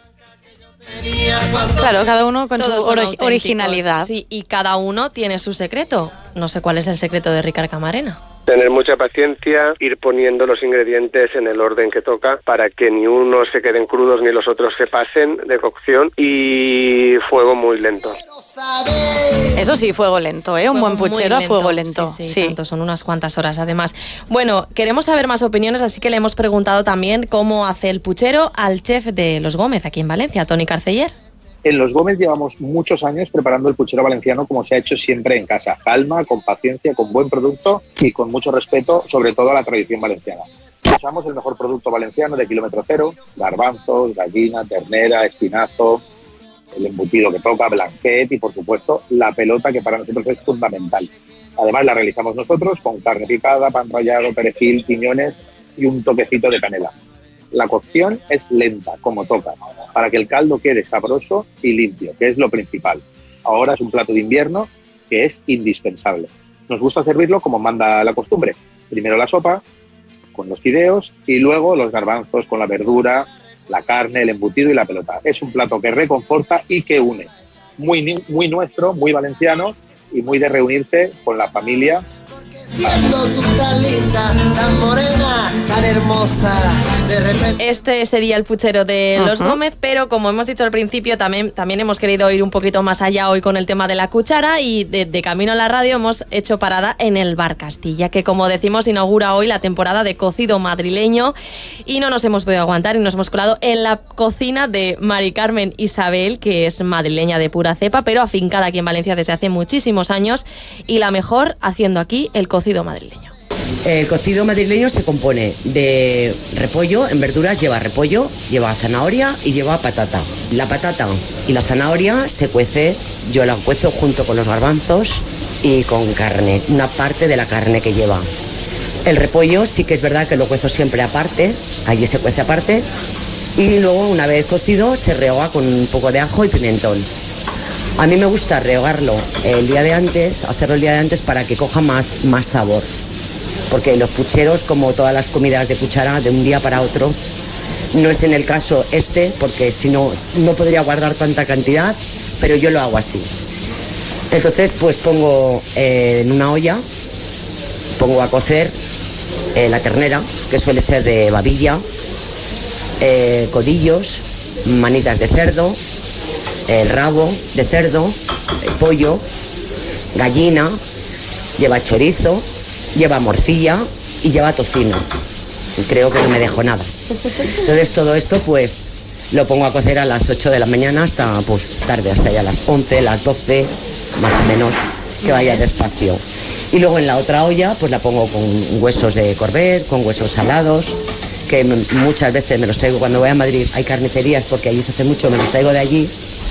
Claro, cada uno con su originalidad. Sí, y cada uno tiene su secreto. No sé cuál es el secreto de Ricard Camarena. Tener mucha paciencia, ir poniendo los ingredientes en el orden que toca para que ni uno se queden crudos ni los otros se pasen de cocción, y fuego muy lento. Eso sí, fuego lento, ¿eh? Un buen puchero a fuego lento. Sí. Tanto, son unas cuantas horas además. Bueno, queremos saber más opiniones, así que le hemos preguntado también cómo hace el puchero al chef de Los Gómez aquí en Valencia, Toni Carceller. En Los Gómez llevamos muchos años preparando el puchero valenciano como se ha hecho siempre en casa. Calma, con paciencia, con buen producto y con mucho respeto, sobre todo a la tradición valenciana. Usamos el mejor producto valenciano de kilómetro cero: garbanzos, gallina, ternera, espinazo, el embutido que toca, blanquet y, por supuesto, la pelota, que para nosotros es fundamental. Además, la realizamos nosotros con carne picada, pan rallado, perejil, piñones y un toquecito de canela. La cocción es lenta, como toca, para que el caldo quede sabroso y limpio, que es lo principal. Ahora es un plato de invierno que es indispensable. Nos gusta servirlo como manda la costumbre. Primero la sopa, con los fideos, y luego los garbanzos con la verdura, la carne, el embutido y la pelota. Es un plato que reconforta y que une. Muy nuestro, muy valenciano, y muy de reunirse con la familia. Siendo tú tan linda, tan morena, tan hermosa, de repente... Este sería el puchero de los Gómez, pero como hemos dicho al principio, también hemos querido ir un poquito más allá hoy con el tema de la cuchara, y de camino a la radio hemos hecho parada en el Bar Castilla, que como decimos inaugura hoy la temporada de cocido madrileño, y no nos hemos podido aguantar y nos hemos colado en la cocina de Mari Carmen Isabel, que es madrileña de pura cepa, pero afincada aquí en Valencia desde hace muchísimos años, y la mejor haciendo aquí el cocido madrileño. El cocido madrileño se compone de repollo, en verduras lleva repollo, lleva zanahoria y lleva patata. La patata y la zanahoria se cuece, yo la cuezo junto con los garbanzos y con carne, una parte de la carne que lleva. El repollo sí que es verdad que lo cuezo siempre aparte, allí se cuece aparte, y luego una vez cocido se rehoga con un poco de ajo y pimentón. A mí me gusta rehogarlo el día de antes, hacerlo el día de antes para que coja más sabor. Porque los pucheros, como todas las comidas de cuchara, de un día para otro, no es en el caso este, porque si no, no podría guardar tanta cantidad, pero yo lo hago así. Entonces, pues pongo en una olla, pongo a cocer la ternera, que suele ser de babilla, codillos, manitas de cerdo, el rabo de cerdo, el pollo, gallina, lleva chorizo, lleva morcilla y lleva tocino. Creo que no me dejo nada. Entonces todo esto pues lo pongo a cocer a las 8 de la mañana hasta pues tarde, hasta ya las 11, las 12, más o menos, que vaya despacio. Y luego en la otra olla pues la pongo con huesos de corvet, con huesos salados, que muchas veces me los traigo cuando voy a Madrid. Hay carnicerías porque allí se hace mucho, me los traigo de allí.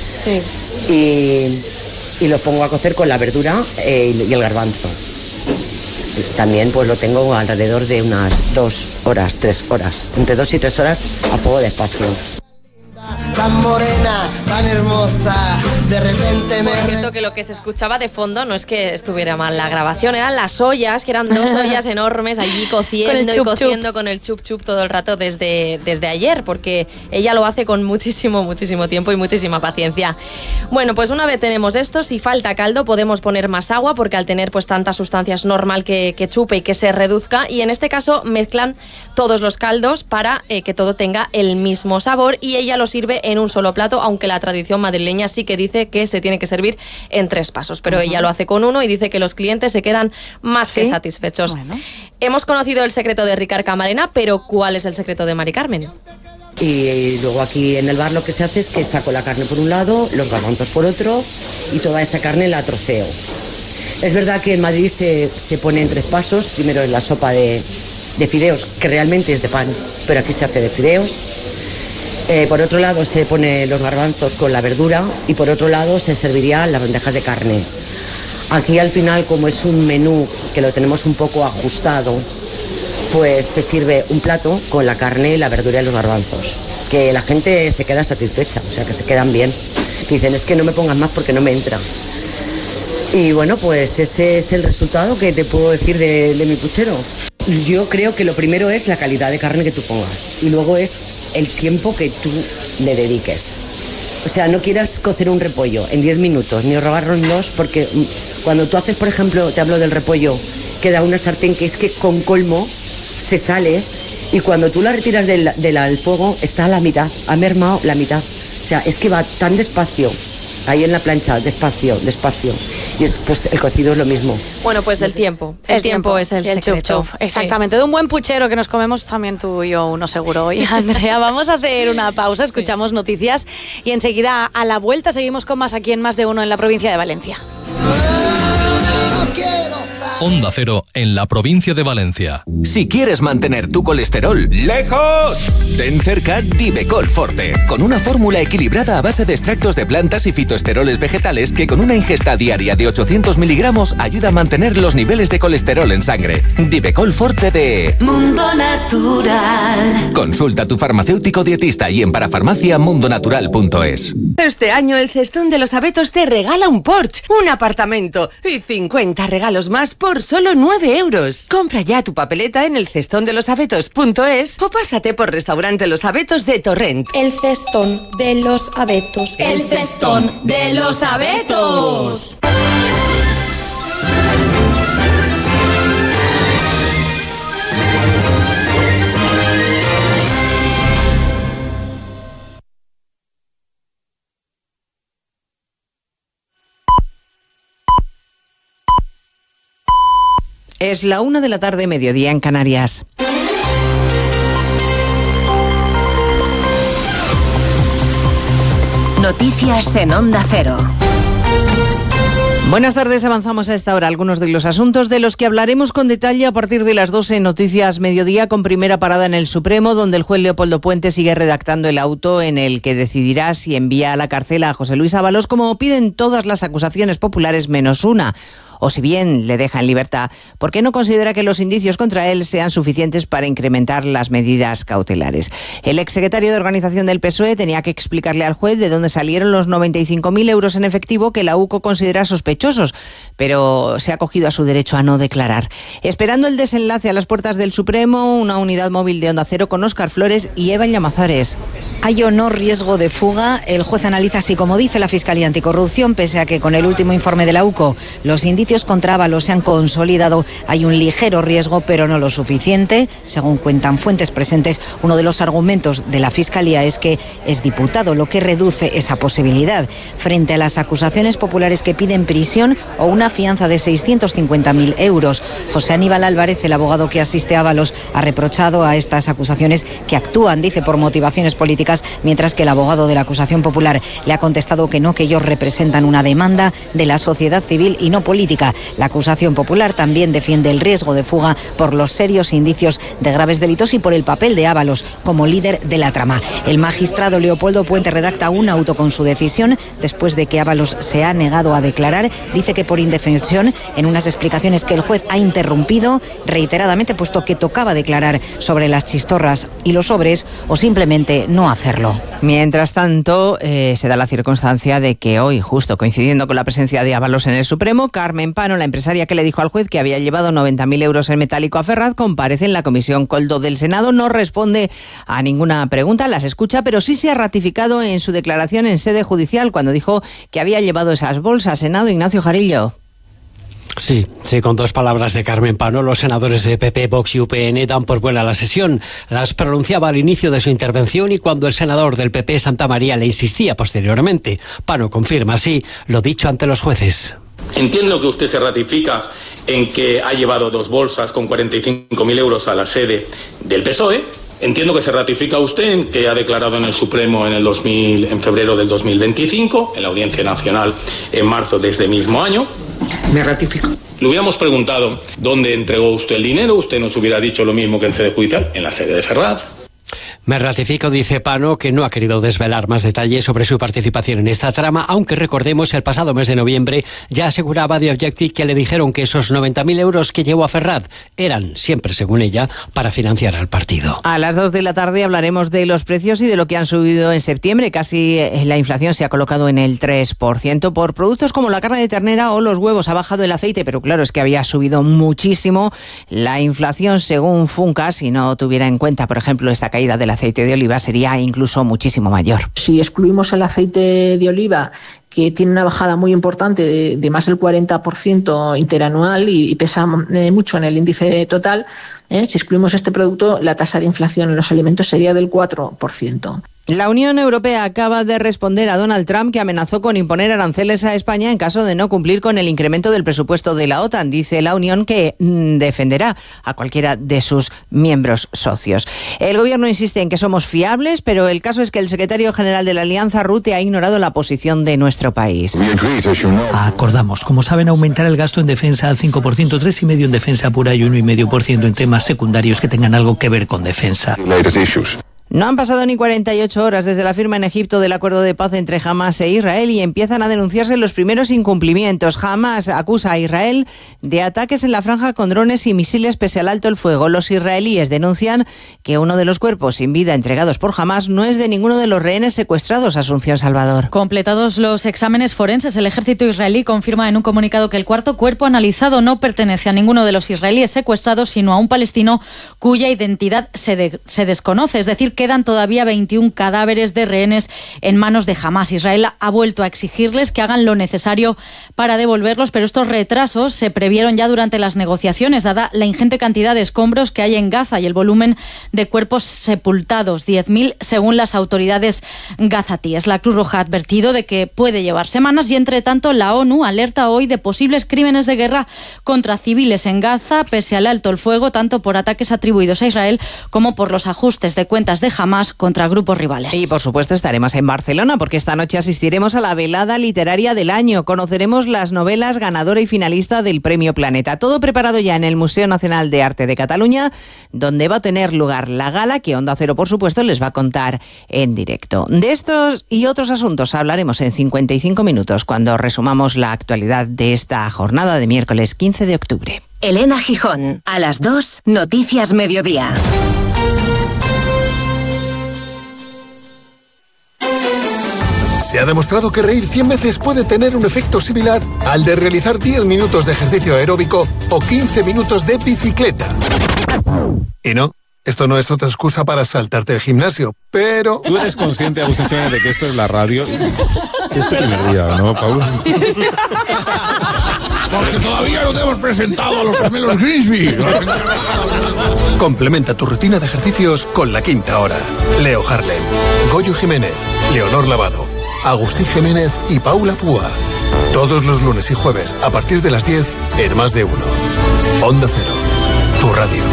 Sí. Y lo pongo a cocer con la verdura y el garbanzo. También pues lo tengo alrededor de unas 2 horas, 3 horas, entre 2 y 3 horas a fuego despacio. Tan morena, tan hermosa, de repente me... Por cierto, que lo que se escuchaba de fondo no es que estuviera mal la grabación, eran las ollas, que eran 2 ollas enormes allí cociendo y cociendo con el chup chup todo el rato desde ayer, porque ella lo hace con muchísimo tiempo y muchísima paciencia. Bueno, pues una vez tenemos esto, si falta caldo podemos poner más agua, porque al tener pues tantas sustancias es normal que chupe y que se reduzca, y en este caso mezclan todos los caldos para que todo tenga el mismo sabor, y ella lo sirve en un solo plato, aunque la tradición madrileña sí que dice que se tiene que servir en 3 pasos, pero ella lo hace con 1 y dice que los clientes se quedan más que satisfechos. Bueno. Hemos conocido el secreto de Ricard Camarena, pero ¿cuál es el secreto de Mari Carmen? Y luego aquí en el bar lo que se hace es que saco la carne por un lado, los garbanzos por otro, y toda esa carne la troceo. Es verdad que en Madrid se pone en 3 pasos. Primero es la sopa de fideos, que realmente es de pan, pero aquí se hace de fideos. Por otro lado se pone los garbanzos con la verdura, y por otro lado se servirían las bandejas de carne. Aquí al final, como es un menú que lo tenemos un poco ajustado, pues se sirve un plato con la carne, la verdura y los garbanzos, que la gente se queda satisfecha, o sea que se quedan bien. Dicen, es que no me pongas más porque no me entra. Y bueno, pues ese es el resultado que te puedo decir de mi puchero. Yo creo que lo primero es la calidad de carne que tú pongas, y luego es el tiempo que tú le dediques. O sea, no quieras cocer un repollo en 10 minutos, ni robarlo en 2, porque cuando tú haces, por ejemplo, te hablo del repollo, queda una sartén que es que con colmo se sale, y cuando tú la retiras del fuego está a la mitad, ha mermado la mitad. O sea, es que va tan despacio, ahí en la plancha, despacio. Y pues el cocido es lo mismo. Bueno, pues el tiempo. El tiempo es el secreto. Exactamente, de un buen puchero que nos comemos también tú y yo, uno seguro hoy. Andrea, vamos a hacer una pausa, escuchamos noticias y enseguida a la vuelta seguimos con más aquí en Más de Uno en la provincia de Valencia. Onda Cero en la provincia de Valencia. Si quieres mantener tu colesterol lejos, ten cerca Divecol Forte, con una fórmula equilibrada a base de extractos de plantas y fitoesteroles vegetales que con una ingesta diaria de 800 miligramos ayuda a mantener los niveles de colesterol en sangre. Divecol Forte de Mundo Natural. Consulta a tu farmacéutico dietista y en parafarmaciamundonatural.es. Este año el Cestón de los Abetos te regala un Porsche, un apartamento y 50 regalos más por solo 9 euros. Compra ya tu papeleta en elcestondelosabetos.es o pásate por Restaurante Los Abetos de Torrent. El Cestón de los Abetos. El Cestón de los Abetos. Es la 1 de la tarde, mediodía en Canarias. Noticias en Onda Cero. Buenas tardes, avanzamos a esta hora algunos de los asuntos de los que hablaremos con detalle a partir de las 12 en Noticias Mediodía, con primera parada en el Supremo, donde el juez Leopoldo Puente sigue redactando el auto en el que decidirá si envía a la cárcel a José Luis Ábalos, como piden todas las acusaciones populares menos una. O si bien le deja en libertad, porque no considera que los indicios contra él sean suficientes para incrementar las medidas cautelares. El exsecretario de Organización del PSOE tenía que explicarle al juez de dónde salieron los 95.000 euros en efectivo que la UCO considera sospechosos, pero se ha acogido a su derecho a no declarar. Esperando el desenlace a las puertas del Supremo, una unidad móvil de Onda Cero con Óscar Flores y Eva Llamazares. Hay o no riesgo de fuga. El juez analiza si, como dice la Fiscalía Anticorrupción, pese a que con el último informe de la UCO los indicios contra Ábalos se han consolidado, hay un ligero riesgo, pero no lo suficiente. Según cuentan fuentes presentes, uno de los argumentos de la Fiscalía es que es diputado, lo que reduce esa posibilidad. Frente a las acusaciones populares que piden prisión o una fianza de 650.000 euros, José Aníbal Álvarez, el abogado que asiste a Ábalos, ha reprochado a estas acusaciones que actúan, dice, por motivaciones políticas, mientras que el abogado de la acusación popular le ha contestado que no, que ellos representan una demanda de la sociedad civil y no política. La acusación popular también defiende el riesgo de fuga por los serios indicios de graves delitos y por el papel de Ábalos como líder de la trama. El magistrado Leopoldo Puente redacta un auto con su decisión después de que Ábalos se ha negado a declarar. Dice que por indefensión, en unas explicaciones que el juez ha interrumpido reiteradamente, puesto que tocaba declarar sobre las chistorras y los sobres, o simplemente no hacerlo. Mientras tanto, se da la circunstancia de que hoy, justo coincidiendo con la presencia de Ábalos en el Supremo, Carmen Pano, la empresaria que le dijo al juez que había llevado 90.000 euros en metálico a Ferraz, comparece en la Comisión Coldo del Senado. No responde a ninguna pregunta, las escucha, pero sí se ha ratificado en su declaración en sede judicial cuando dijo que había llevado esas bolsas. Senado, Ignacio Jarillo. Sí, con dos palabras de Carmen Pano, los senadores de PP, Vox y UPN dan por buena la sesión. Las pronunciaba al inicio de su intervención y cuando el senador del PP, Santamaría, le insistía posteriormente. Pano confirma así lo dicho ante los jueces. Entiendo que usted se ratifica en que ha llevado 2 bolsas con 45.000 euros a la sede del PSOE. Entiendo que se ratifica usted en que ha declarado en el Supremo en febrero del 2025, en la Audiencia Nacional en marzo de este mismo año. Me ratifico. Le hubiéramos preguntado dónde entregó usted el dinero, usted nos hubiera dicho lo mismo que en sede judicial, en la sede de Ferraz. Me ratifico, dice Pano, que no ha querido desvelar más detalles sobre su participación en esta trama, aunque recordemos el pasado mes de noviembre ya aseguraba The Objective que le dijeron que esos 90.000 euros que llevó a Ferraz eran, siempre según ella, para financiar al partido. A las 2 de la tarde hablaremos de los precios y de lo que han subido en septiembre. Casi la inflación se ha colocado en el 3%. Por productos como la carne de ternera o los huevos ha bajado el aceite, pero claro, es que había subido muchísimo la inflación según Funcas. Si no tuviera en cuenta, por ejemplo, esta caída del aceite de oliva, sería incluso muchísimo mayor. Si excluimos el aceite de oliva, que tiene una bajada muy importante de más del 40% interanual y pesa mucho en el índice total, si excluimos este producto, la tasa de inflación en los alimentos sería del 4%. La Unión Europea acaba de responder a Donald Trump, que amenazó con imponer aranceles a España en caso de no cumplir con el incremento del presupuesto de la OTAN. Dice la Unión que defenderá a cualquiera de sus miembros socios. El gobierno insiste en que somos fiables, pero el caso es que el secretario general de la Alianza, Rutte, ha ignorado la posición de nuestro país. Acordamos, como saben, aumentar el gasto en defensa al 5%, 3,5% en defensa pura y 1,5% en temas secundarios que tengan algo que ver con defensa. No han pasado ni 48 horas desde la firma en Egipto del acuerdo de paz entre Hamás e Israel y empiezan a denunciarse los primeros incumplimientos. Hamás acusa a Israel de ataques en la franja con drones y misiles pese al alto el fuego. Los israelíes denuncian que uno de los cuerpos sin vida entregados por Hamás no es de ninguno de los rehenes secuestrados. Asunción Salvador. Completados los exámenes forenses, el ejército israelí confirma en un comunicado que el cuarto cuerpo analizado no pertenece a ninguno de los israelíes secuestrados, sino a un palestino cuya identidad se desconoce. Es decir, que quedan todavía 21 cadáveres de rehenes en manos de Hamás. Israel ha vuelto a exigirles que hagan lo necesario para devolverlos, pero estos retrasos se previeron ya durante las negociaciones, dada la ingente cantidad de escombros que hay en Gaza y el volumen de cuerpos sepultados, 10.000 según las autoridades gazatíes. La Cruz Roja ha advertido de que puede llevar semanas y, entre tanto, la ONU alerta hoy de posibles crímenes de guerra contra civiles en Gaza, pese al alto el fuego, tanto por ataques atribuidos a Israel como por los ajustes de cuentas de Hamás contra grupos rivales. Y, por supuesto, estaremos en Barcelona porque esta noche asistiremos a la velada literaria del año. Conoceremos las novelas ganadora y finalista del Premio Planeta. Todo preparado ya en el Museo Nacional de Arte de Cataluña, donde va a tener lugar la gala que Onda Cero, por supuesto, les va a contar en directo. De estos y otros asuntos hablaremos en 55 minutos cuando resumamos la actualidad de esta jornada de miércoles 15 de octubre. Elena Gijón, a las 2, Noticias Mediodía. Se ha demostrado que reír 100 veces puede tener un efecto similar al de realizar 10 minutos de ejercicio aeróbico o 15 minutos de bicicleta. Y no, esto no es otra excusa para saltarte el gimnasio, pero... ¿Tú eres consciente, Agustín Jiménez, de que esto es la radio? Es el primer día, ¿no, Pablo? Porque todavía no te hemos presentado a los gemelos Grimsby. Complementa tu rutina de ejercicios con La Quinta Hora. Leo Harlem, Goyo Jiménez, Leonor Lavado, Agustín Jiménez y Paula Púa. Todos los lunes y jueves a partir de las 10 en Más de Uno. Onda Cero, tu radio.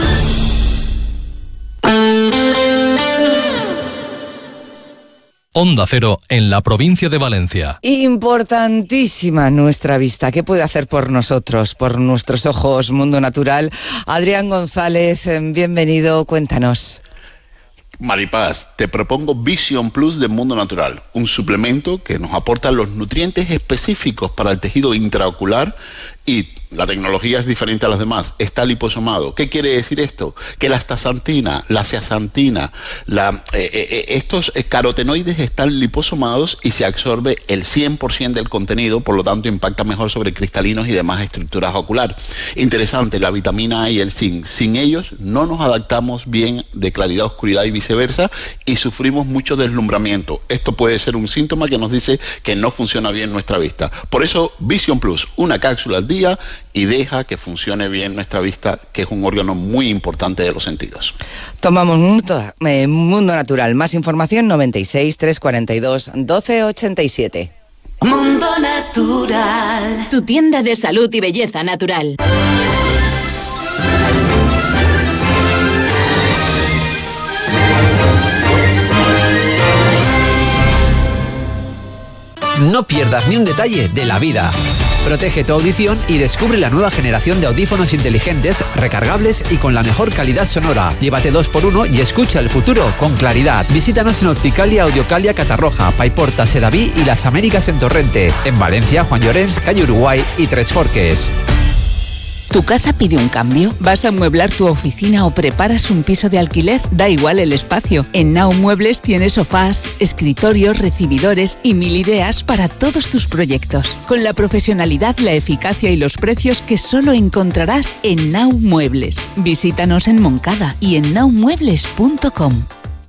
Onda Cero en la provincia de Valencia. Importantísima nuestra vista. ¿Qué puede hacer por nosotros, por nuestros ojos, Mundo Natural? Adrián González, bienvenido, cuéntanos. Maripaz, te propongo Vision Plus de Mundo Natural, un suplemento que nos aporta los nutrientes específicos para el tejido intraocular y la tecnología es diferente a las demás, está liposomado. ¿Qué quiere decir esto? Que la astaxantina, la zeaxantina, estos carotenoides están liposomados y se absorbe el 100% del contenido, por lo tanto impacta mejor sobre cristalinos y demás estructuras oculares. Interesante, la vitamina A y el zinc, sin ellos no nos adaptamos bien de claridad a oscuridad y viceversa y sufrimos mucho deslumbramiento. Esto puede ser un síntoma que nos dice que no funciona bien nuestra vista. Por eso Vision Plus, una cápsula al día y deja que funcione bien nuestra vista, que es un órgano muy importante de los sentidos. Tomamos Mundo Natural. Más información 96 342 1287. Mundo Natural. Tu tienda de salud y belleza natural. No pierdas ni un detalle de la vida. Protege tu audición y descubre la nueva generación de audífonos inteligentes, recargables y con la mejor calidad sonora. Llévate 2x1 y escucha el futuro con claridad. Visítanos en Opticalia Audiocalia Catarroja, Paiporta, Sedaví y Las Américas en Torrente. En Valencia, Juan Llorens, calle Uruguay y Tres Forques. ¿Tu casa pide un cambio? ¿Vas a amueblar tu oficina o preparas un piso de alquiler? Da igual el espacio. En Now Muebles tienes sofás, escritorios, recibidores y 1000 ideas para todos tus proyectos. Con la profesionalidad, la eficacia y los precios que solo encontrarás en Now Muebles. Visítanos en Moncada y en nowmuebles.com.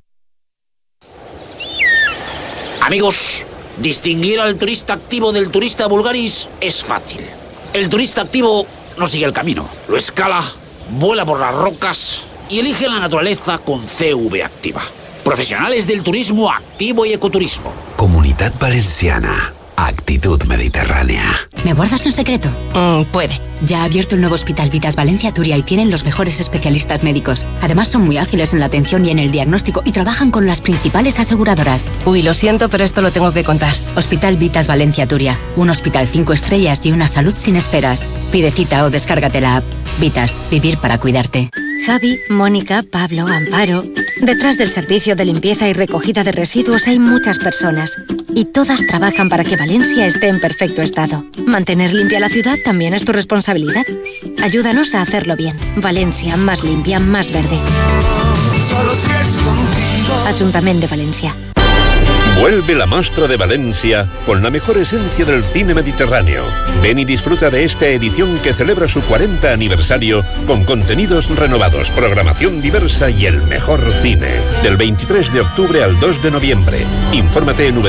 Amigos, distinguir al turista activo del turista vulgaris es fácil. El turista activo no sigue el camino, lo escala, vuela por las rocas y elige la naturaleza con CV activa. Profesionales del turismo activo y ecoturismo. Comunidad Valenciana. Actitud mediterránea. ¿Me guardas un secreto? Puede. Ya ha abierto el nuevo Hospital Vitas Valencia Turia y tienen los mejores especialistas médicos. Además son muy ágiles en la atención y en el diagnóstico y trabajan con las principales aseguradoras. Uy, lo siento, pero esto lo tengo que contar. Hospital Vitas Valencia Turia. Un hospital 5 estrellas y una salud sin esperas. Pide cita o descárgate la app. Vitas. Vivir para cuidarte. Javi, Mónica, Pablo, Amparo. Detrás del servicio de limpieza y recogida de residuos hay muchas personas. Y todas trabajan para que Valencia esté en perfecto estado. Mantener limpia la ciudad también es tu responsabilidad. Ayúdanos a hacerlo bien. Valencia, más limpia, más verde. Ayuntamiento de Valencia. Vuelve la Mostra de Valencia con la mejor esencia del cine mediterráneo. Ven y disfruta de esta edición que celebra su 40 aniversario con contenidos renovados, programación diversa y el mejor cine. Del 23 de octubre al 2 de noviembre. Infórmate en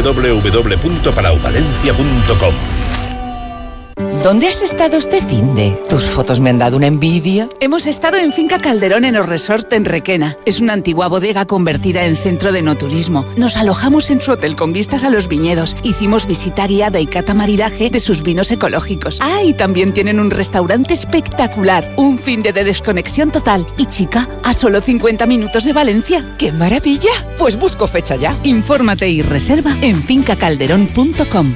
www.palauvalencia.com. ¿Dónde has estado este finde? Tus fotos me han dado una envidia. Hemos estado en Finca Calderón en el Resort en Requena. Es una antigua bodega convertida en centro de no-turismo. Nos alojamos en su hotel con vistas a los viñedos. Hicimos visita guiada y cata maridaje de sus vinos ecológicos. Ah, y también tienen un restaurante espectacular. Un finde de desconexión total. Y chica, a solo 50 minutos de Valencia. ¡Qué maravilla! Pues busco fecha ya. Infórmate y reserva en fincacalderón.com.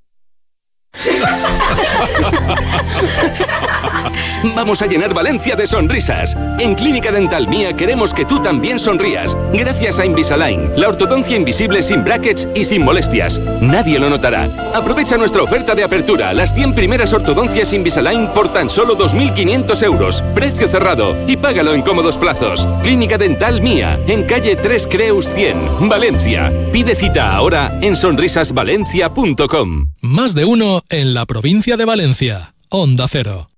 Vamos a llenar Valencia de sonrisas. En Clínica Dental Mía queremos que tú también sonrías. Gracias a Invisalign, la ortodoncia invisible sin brackets y sin molestias. Nadie lo notará. Aprovecha nuestra oferta de apertura. Las 100 primeras ortodoncias Invisalign por tan solo 2.500 euros. Precio cerrado. Y págalo en cómodos plazos. Clínica Dental Mía, en calle 3 Creus 100, Valencia. Pide cita ahora en sonrisasvalencia.com. Más de uno en la provincia de Valencia. Onda Cero.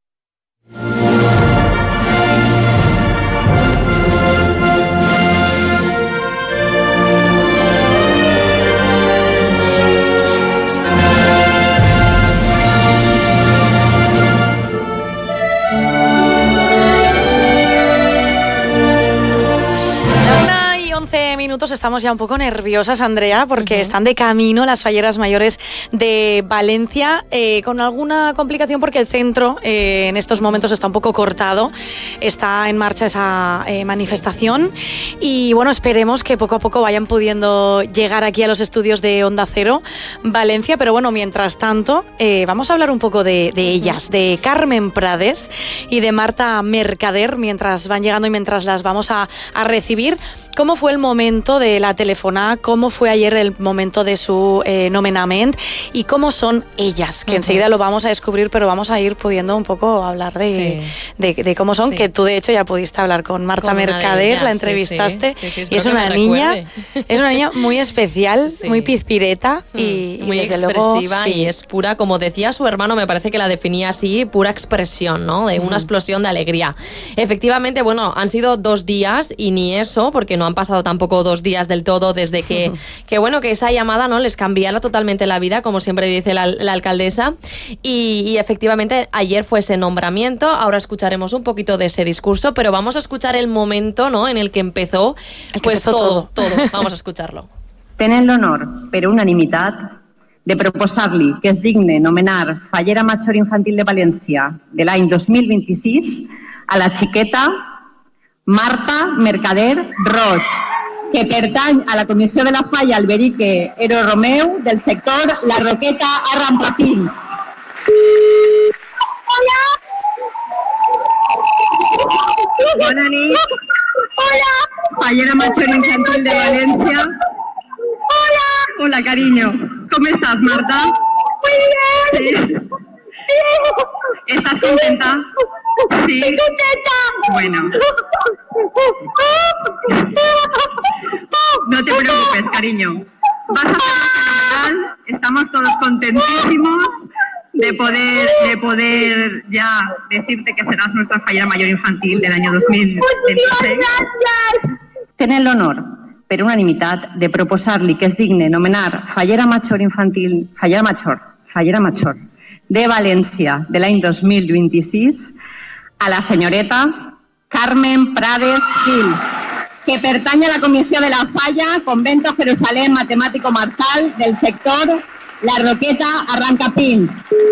Minutos, estamos ya un poco nerviosas, Andrea, porque están de camino las falleras mayores de Valencia, con alguna complicación porque el centro en estos momentos está un poco cortado, está en marcha esa manifestación y bueno, esperemos que poco a poco vayan pudiendo llegar aquí a los estudios de Onda Cero Valencia, pero bueno, mientras tanto vamos a hablar un poco de ellas, de Carmen Prades y de Marta Mercader, mientras van llegando y mientras las vamos a recibir. ¿Cómo fue el momento de la telefonada? ¿Cómo fue ayer el momento de su nomenament? ¿Y cómo son ellas? Que enseguida lo vamos a descubrir, pero vamos a ir pudiendo un poco hablar de cómo son, que tú de hecho ya pudiste hablar con Marta Mercader, la entrevistaste, y es una niña muy especial, muy pizpireta y muy desde expresiva, luego, y es pura, como decía su hermano, me parece que la definía así, pura expresión, ¿no? De una explosión de alegría. Efectivamente, bueno, han sido 2 días y ni eso, porque no han pasado tampoco 2 días del todo desde que esa llamada, ¿no?, les cambiara totalmente la vida, como siempre dice la alcaldesa, y efectivamente ayer fue ese nombramiento. Ahora escucharemos un poquito de ese discurso, pero vamos a escuchar el momento, ¿no?, en el que empezó, todo. Vamos a escucharlo. Tenen l'honor, per unanimitat, de proposar-li que es digne nomenar fallera major infantil de València de l'any 2026 a la xiqueta Marta Mercader Roig, que pertany a la Comissió de la Falla Alberique Ero Romeu del sector La Roqueta a Rampapins. Hola! Bona nit. Hola! Fallera major infantil de València. Hola! Hola, cariño. ¿Cómo estás, Marta? Muy bien. ¿Sí? ¿Estás contenta? Sí. Estoy contenta. Bueno. No te preocupes, cariño. Vas a hacerlo fenomenal. Estamos todos contentísimos de poder ya decirte que serás nuestra fallera mayor infantil del año 2026. Gracias. Tenen l'honor, per unanimitat, de proposar-li que es digne nomenar fallera major infantil, fallera major de València de l'any 2026 a la senyoreta Carmen Prades Gil, que pertany a la Comissió de la Falla, Convento Jerusalén Matemático Marzal del sector La Roqueta Arrancapins.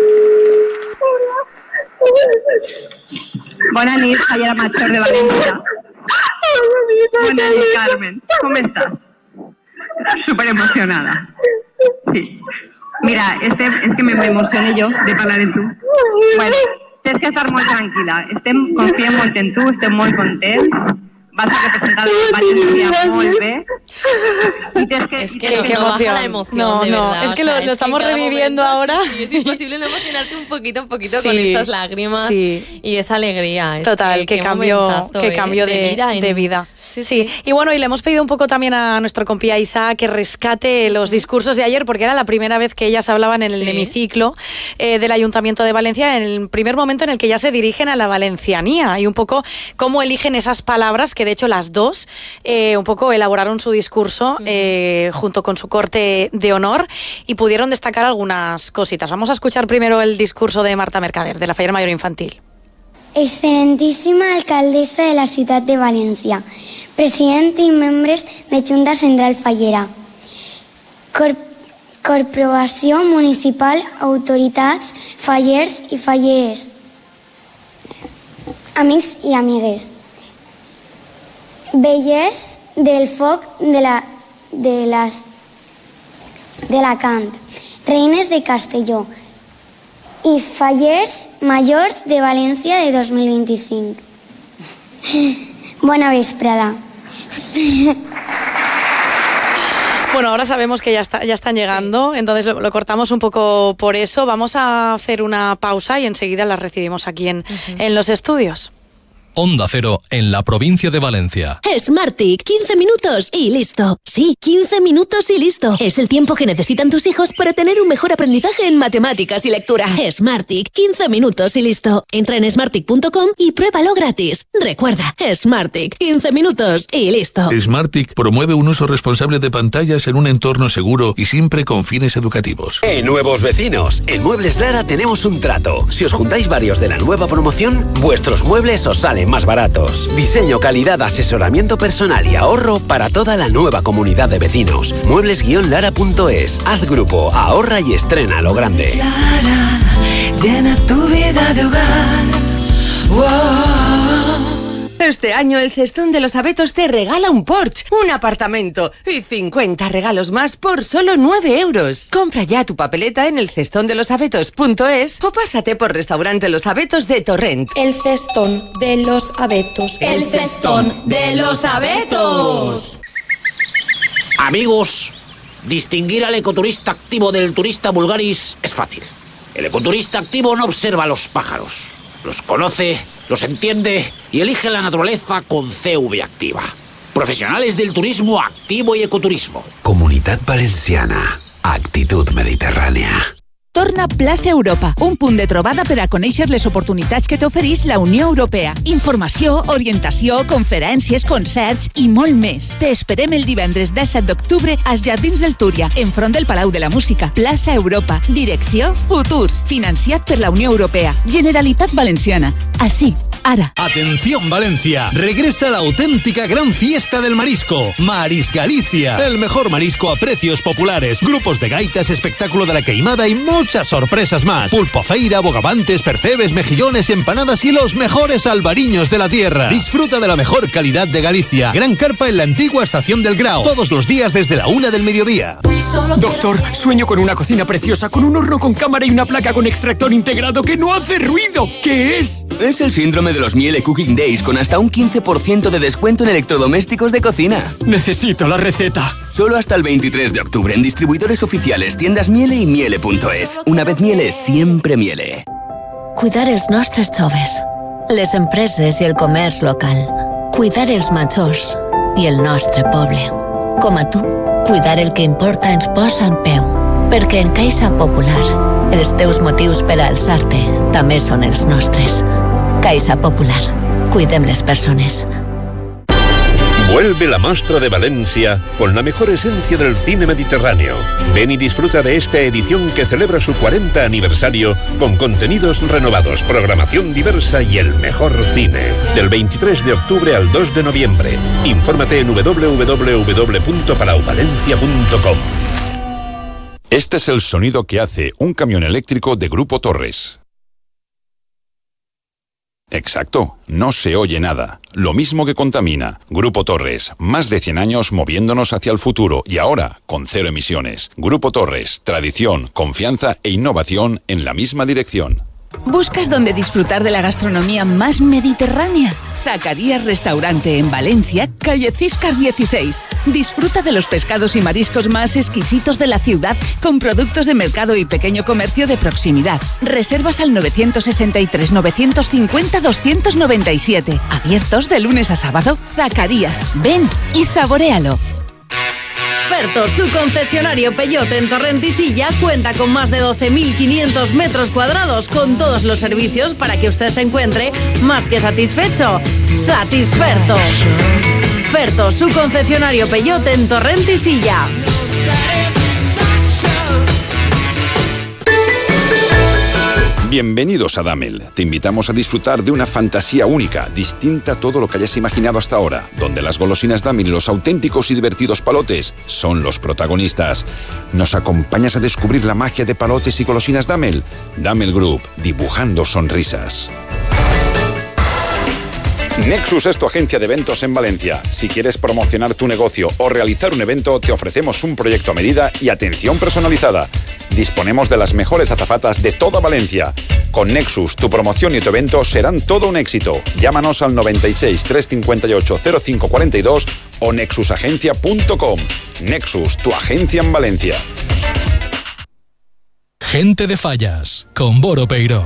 Bona nit, fallera major de València. Bona nit, Carmen. ¿Cómo estás? Súper emocionada. Sí. Mira, es que me emocioné yo de hablar en tú. Bueno, tens que estar molt tranquil·la. Confiem molt en tu, estem molt contents. Vas a representar Valencia muy bien. Es que no baja la emoción, de verdad. Es que lo estamos reviviendo ahora. Sí, es imposible no emocionarte un poquito con estas lágrimas y esa alegría. Total, qué cambio de vida. Sí. Y bueno, y le hemos pedido un poco también a nuestro compía Isa que rescate los discursos de ayer, porque era la primera vez que ellas hablaban en el hemiciclo del Ayuntamiento de Valencia, en el primer momento en el que ya se dirigen a la valencianía, y un poco cómo eligen esas palabras, que de hecho las dos un poco elaboraron su discurso junto con su corte de honor, y pudieron destacar algunas cositas. Vamos a escuchar primero el discurso de Marta Mercader, de la Fallera Mayor Infantil. Excelentíssima alcaldessa de la ciutat de València, president i membres de Junta Central Fallera, Corporació Municipal, autoritats, fallers i falleres, amics i amigues, vellers del foc d'Alacant, reines de Castelló i fallers majors de València de 2025. Bona vesprada. Bueno, ahora sabemos que ya están llegando, entonces lo cortamos un poco por eso. Vamos a hacer una pausa y enseguida las recibimos aquí en los estudios. Onda Cero en la provincia de Valencia. Smartick, 15 minutos y listo. Sí, 15 minutos y listo. Es el tiempo que necesitan tus hijos para tener un mejor aprendizaje en matemáticas y lectura. Smartick, 15 minutos y listo. Entra en smartick.com y pruébalo gratis. Recuerda, Smartick, 15 minutos y listo. Smartick promueve un uso responsable de pantallas en un entorno seguro y siempre con fines educativos. Nuevos vecinos, en Muebles Lara tenemos un trato. Si os juntáis varios de la nueva promoción, vuestros muebles os salen más baratos. Diseño, calidad, asesoramiento personal y ahorro para toda la nueva comunidad de vecinos. Muebles-lara.es. Haz grupo, ahorra y estrena lo grande. Lara, llena tu vida de hogar. Wow. Este año el Cestón de los Abetos te regala un Porsche, un apartamento y 50 regalos más por solo 9 euros. Compra ya tu papeleta en elcestondelosabetos.es o pásate por Restaurante Los Abetos de Torrent. El Cestón de los Abetos. El Cestón de los Abetos. Amigos, distinguir al ecoturista activo del turista vulgaris es fácil. El ecoturista activo no observa a los pájaros, los conoce, los entiende y elige la naturaleza con CV activa. Profesionales del turismo activo y ecoturismo. Comunitat Valenciana. Actitud mediterrània. Torna Plaça Europa, un punt de trobada per a conèixer les oportunitats que t'ofereix la Unió Europea. Informació, orientació, conferències, concerts i molt més. T'esperem el divendres 17 d'octubre als Jardins del Túria, enfront del Palau de la Música. Plaça Europa. Direcció Futur. Financiat per la Unió Europea. Generalitat Valenciana. Així. Ara. Atención Valencia, regresa la auténtica gran fiesta del marisco, Maris Galicia, el mejor marisco a precios populares, grupos de gaitas, espectáculo de la queimada y muchas sorpresas más. Pulpo feira, bogavantes, percebes, mejillones, empanadas y los mejores albariños de la tierra. Disfruta de la mejor calidad de Galicia. Gran carpa en la antigua estación del Grao, todos los días desde la 1 del mediodía. Doctor, sueño con una cocina preciosa, con un horno con cámara y una placa con extractor integrado que no hace ruido. ¿Qué es? Es el síndrome de los Miele Cooking Days, con hasta un 15% de descuento en electrodomésticos de cocina. Necesito la receta. Solo hasta el 23 de octubre en distribuidores oficiales, tiendas Miele y Miele.es. Una vez Miele, siempre Miele. Cuidar els nostres joves, les empreses i el comerç local. Cuidar els majors i el nostre poble. Com a tu, cuidar el que importa ens posa en peu. Perquè en Caixa Popular, els teus motius per a alçar-te també són els nostres. Caixa Popular. Cuidem les persones. Vuelve la Mostra de Valencia con la mejor esencia del cine mediterráneo. Ven y disfruta de esta edición que celebra su 40 aniversario con contenidos renovados, programación diversa y el mejor cine. Del 23 de octubre al 2 de noviembre. Infórmate en www.palauvalencia.com. Este es el sonido que hace un camión eléctrico de Grupo Torres. Exacto, no se oye nada. Lo mismo que contamina. Grupo Torres, más de 100 años moviéndonos hacia el futuro y ahora con 0 emisiones. Grupo Torres, tradición, confianza e innovación en la misma dirección. ¿Buscas dónde disfrutar de la gastronomía más mediterránea? Zacarías Restaurante en Valencia, calle Ciscar 16. Disfruta de los pescados y mariscos más exquisitos de la ciudad con productos de mercado y pequeño comercio de proximidad. Reservas al 963 950 297. Abiertos de lunes a sábado. Zacarías, ven y saboréalo. Ferto, su concesionario Peugeot en Torrent y Silla, cuenta con más de 12.500 metros cuadrados con todos los servicios para que usted se encuentre más que satisfecho. ¡Satisferto! Ferto, su concesionario Peugeot en Torrent y Silla. Bienvenidos a Damel. Te invitamos a disfrutar de una fantasía única, distinta a todo lo que hayas imaginado hasta ahora, donde las golosinas Damel y los auténticos y divertidos palotes son los protagonistas. ¿Nos acompañas a descubrir la magia de palotes y golosinas Damel? Damel Group, dibujando sonrisas. Nexus es tu agencia de eventos en Valencia. Si quieres promocionar tu negocio o realizar un evento, te ofrecemos un proyecto a medida y atención personalizada. Disponemos de las mejores azafatas de toda Valencia. Con Nexus, tu promoción y tu evento serán todo un éxito. Llámanos al 96 358 0542 o nexusagencia.com. Nexus, tu agencia en Valencia. Gente de Fallas, con Boro Peiró.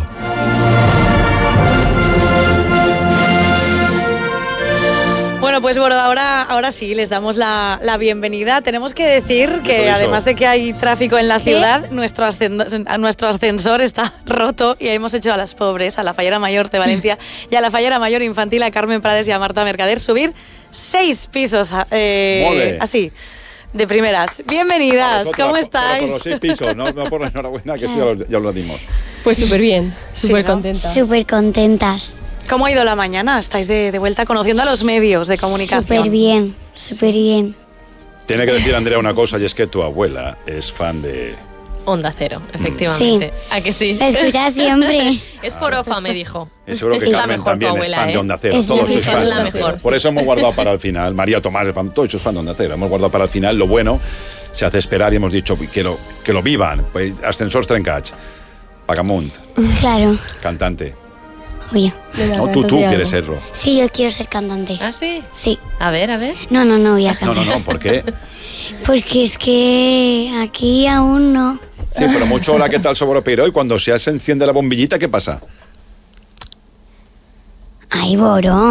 Bueno, pues bueno, ahora sí, les damos la bienvenida. Tenemos que decir que además de que hay tráfico en la ciudad, nuestro ascensor está roto y hemos hecho a las pobres, a la fallera mayor de Valencia y a la fallera mayor infantil, a Carmen Prades y a Marta Mercader, subir 6 pisos así. De primeras. Bienvenidas, ¿cómo estáis? Por los 6 pisos, no por la enhorabuena, que eso ya lo dimos. Pues súper bien, súper contentas. Súper contentas. ¿Cómo ha ido la mañana? Estáis de vuelta conociendo a los medios de comunicación. Súper bien, súper bien. Tiene que decir, Andrea, una cosa, y es que tu abuela es fan de... Onda Cero, efectivamente. Sí. ¿A que sí? La escucha siempre. Es forofa, me dijo. Y seguro que es la Carmen mejor tu también abuela, es fan de Onda Cero. Todos sois fan es de la Onda mejor. Cero. Por eso hemos guardado para el final. María Tomás, todos sois fan de Onda Cero. Hemos guardado para el final lo bueno. Se hace esperar y hemos dicho que lo vivan. Pues, ascensors trencats. Pagamunt. Claro. Cantante. Oye. No, tú quieres serlo. Sí, yo quiero ser cantante. ¿Ah, sí? Sí. A ver. No voy a cantar. No, ¿por qué? Porque es que aquí aún no. Sí, pero mucho hola, ¿qué tal, Soboro Peiró? Y cuando se enciende la bombillita, ¿qué pasa? Ay, Boro.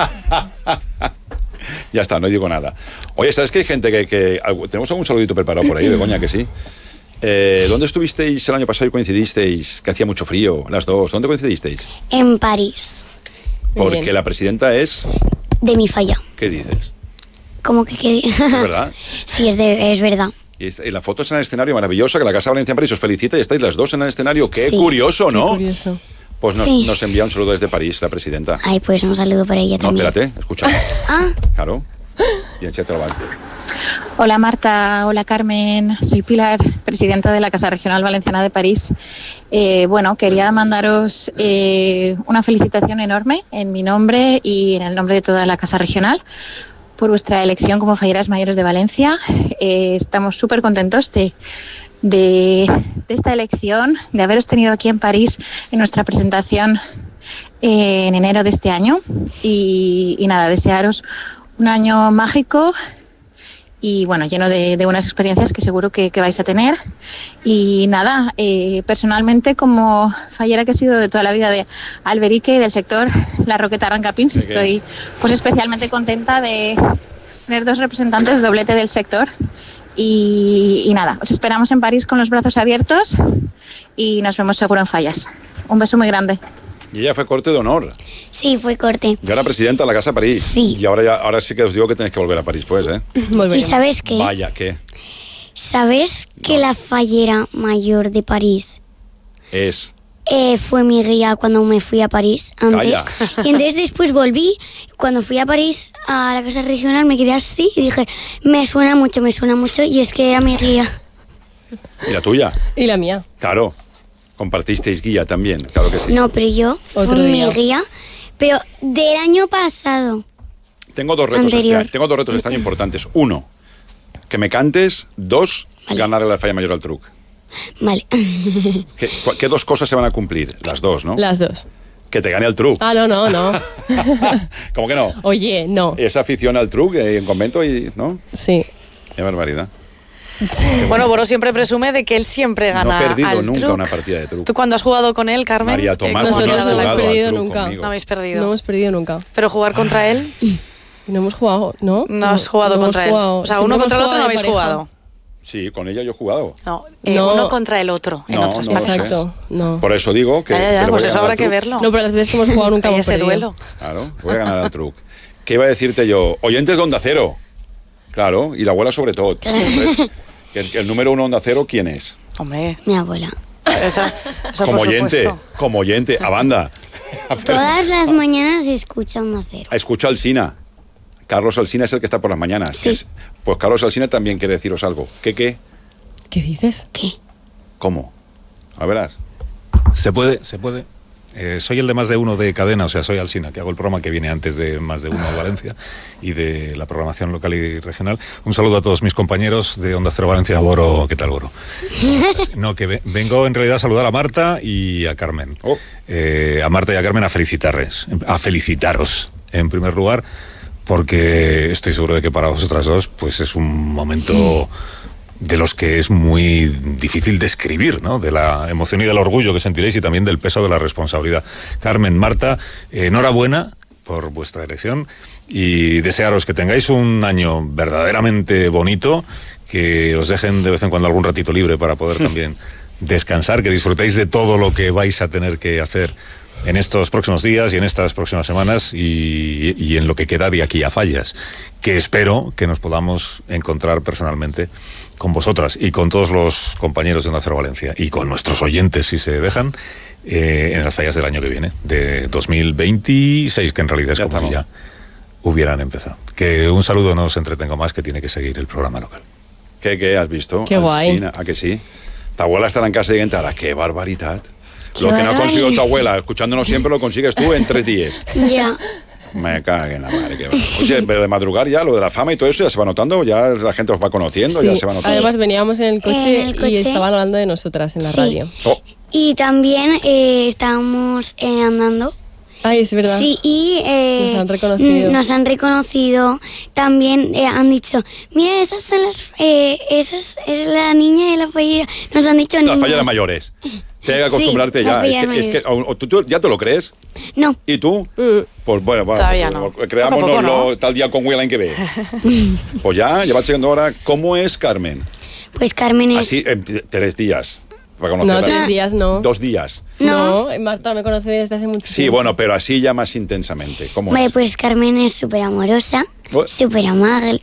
Ya está, no digo nada. Oye, ¿sabes que hay gente que tenemos algún saludito preparado por ahí, Begoña, que sí? ¿Dónde estuvisteis el año pasado y coincidisteis? Que hacía mucho frío, las dos. ¿Dónde coincidisteis? En París. Porque la presidenta es... De mi falla. ¿Qué dices? ¿Cómo que ¿Es verdad? Sí, es verdad. Y la foto es en el escenario maravillosa, que la Casa Valencia en París os felicita y estáis las dos en el escenario. ¡Qué curioso!, ¿no? Qué curioso. Pues nos envía un saludo desde París, la presidenta. Ay, pues un saludo para ella también. No, espérate, escucha. Claro. Y échate lo antes. Hola Marta, hola Carmen, soy Pilar, presidenta de la Casa Regional Valenciana de París. Quería mandaros una felicitación enorme en mi nombre y en el nombre de toda la Casa Regional por vuestra elección como falleras mayores de Valencia. Estamos súper contentos de esta elección, de haberos tenido aquí en París en nuestra presentación en enero de este año y nada, desearos un año mágico y bueno, lleno de buenas experiencias que seguro que vais a tener. Y nada, personalmente como fallera que he sido de toda la vida de Alberique y del sector La Roqueta Arrancapins, estoy pues especialmente contenta de tener 2 representantes de doblete del sector. Y nada, os esperamos en París con los brazos abiertos y nos vemos seguro en Fallas. Un beso muy grande. Y ella fue corte de honor. Sí, fue corte. Ya era presidenta de la Casa París. Sí. Y ahora sí que os digo que tenéis que volver a París, pues, ¿eh? ¿Y sabes qué? Vaya, ¿qué? ¿Sabes que la fallera mayor de París es? Fue mi guía cuando me fui a París antes. Calla. Y entonces después volví. Cuando fui a París a la Casa Regional me quedé así y dije, me suena mucho. Y es que era mi guía. ¿Y la tuya? Y la mía. Claro. Compartisteis guía también, claro que sí. No, pero yo fui mi guía, pero del año pasado. Tengo 2 retos este año importantes. 1, que me cantes. 2, ganarle la falla mayor al truc. Vale. ¿Qué 2 cosas se van a cumplir? Las 2, ¿no? Las 2. Que te gane al truc. Ah, no. ¿Cómo que no? Oye, no. Esa afición al truc en convento, ¿no? Sí. Qué barbaridad. Bueno, Boro siempre presume de que él siempre gana. No he perdido al nunca truc. una partida de truc. ¿Tú cuando has jugado con él, Carmen? María Tomás, nosotros no hemos perdido al truc nunca. conmigo. No habéis perdido. No hemos perdido nunca. Pero jugar contra él. No hemos jugado, ¿no? No has jugado no contra él. O sea, uno contra el otro no habéis jugado. Sí, con ella yo he jugado. No, uno contra el otro en otras no parejas. Exacto, no. Por eso digo que... Ya, pero pues voy a eso ganar habrá al que truc. verlo. No, pero las veces que hemos jugado nunca hemos ese perdido. duelo. Claro, voy a ganar al truc. ¿Qué iba a decirte yo? Oyentes de Onda Cero. Claro, y la abuela sobre todo. Entonces, el número 1 Onda Cero, ¿quién es? Hombre. Mi abuela. Eso como oyente, a banda. Todas las mañanas escucha Onda Cero. Escucha Alsina. Carlos Alsina es el que está por las mañanas. Sí. Pues Carlos Alsina también quiere deciros algo. ¿Qué? ¿Qué dices? ¿Qué? ¿Cómo? A verás. Se puede. Soy el de Más de Uno de cadena, o sea, soy Alsina, que hago el programa que viene antes de Más de Uno de Valencia y de la programación local y regional. Un saludo a todos mis compañeros de Onda Cero Valencia. Boro, ¿qué tal, Boro? No, que vengo en realidad a saludar a Marta y a Carmen. A Marta y a Carmen a felicitaros, en primer lugar, porque estoy seguro de que para vosotras dos pues es un momento de los que es muy difícil describir, ¿no? De la emoción y del orgullo que sentiréis y también del peso de la responsabilidad. Carmen, Marta, enhorabuena por vuestra elección y desearos que tengáis un año verdaderamente bonito, que os dejen de vez en cuando algún ratito libre para poder también descansar, que disfrutéis de todo lo que vais a tener que hacer en estos próximos días y en estas próximas semanas y en lo que queda de aquí a Fallas, que espero que nos podamos encontrar personalmente con vosotras y con todos los compañeros de Onda Cero Valencia y con nuestros oyentes, si se dejan, en las Fallas del año que viene, de 2026, que en realidad es como si ya hubieran empezado. Que un saludo, no os entretengo más, que tiene que seguir el programa local. ¿Qué has visto? Qué guay. Alsina, ¿a que sí? Tu abuela estará en casa y entrará. ¡Qué barbaridad! Qué Lo que no ha barbaridad. conseguido tu abuela, escuchándonos siempre, lo consigues tú en 3 días. Ya. Me cague en la madre. Oye, pero de madrugar ya, lo de la fama y todo eso ya se va notando, ya la gente os va conociendo, Sí. ya se va notando. Además veníamos en el coche, En el coche. y estaban hablando de nosotras en la Sí. radio. Y también estábamos andando. Ay, es verdad. Sí, y Nos han reconocido. Nos han reconocido. También han dicho, mira, esas son esa es la niña de la fallera. Nos han dicho Las niñas. falleras mayores. Tienes que acostumbrarte Sí, ya. las falleras Es que ¿tú ya te lo crees? No. ¿Y tú? Pues bueno, Todavía pues, no. creámonos Poco a poco, ¿no? tal día con Willa en que ve. Pues ya va llegando ahora. ¿Cómo es Carmen? Pues Carmen es... Así, en 3 días. Para No, conocerla. 3 días no. 2 días. No, Marta me conoce desde hace mucho Sí, tiempo. bueno, pero así ya más intensamente. ¿Cómo Vale, es? pues Carmen es súper amorosa, Oh. súper amable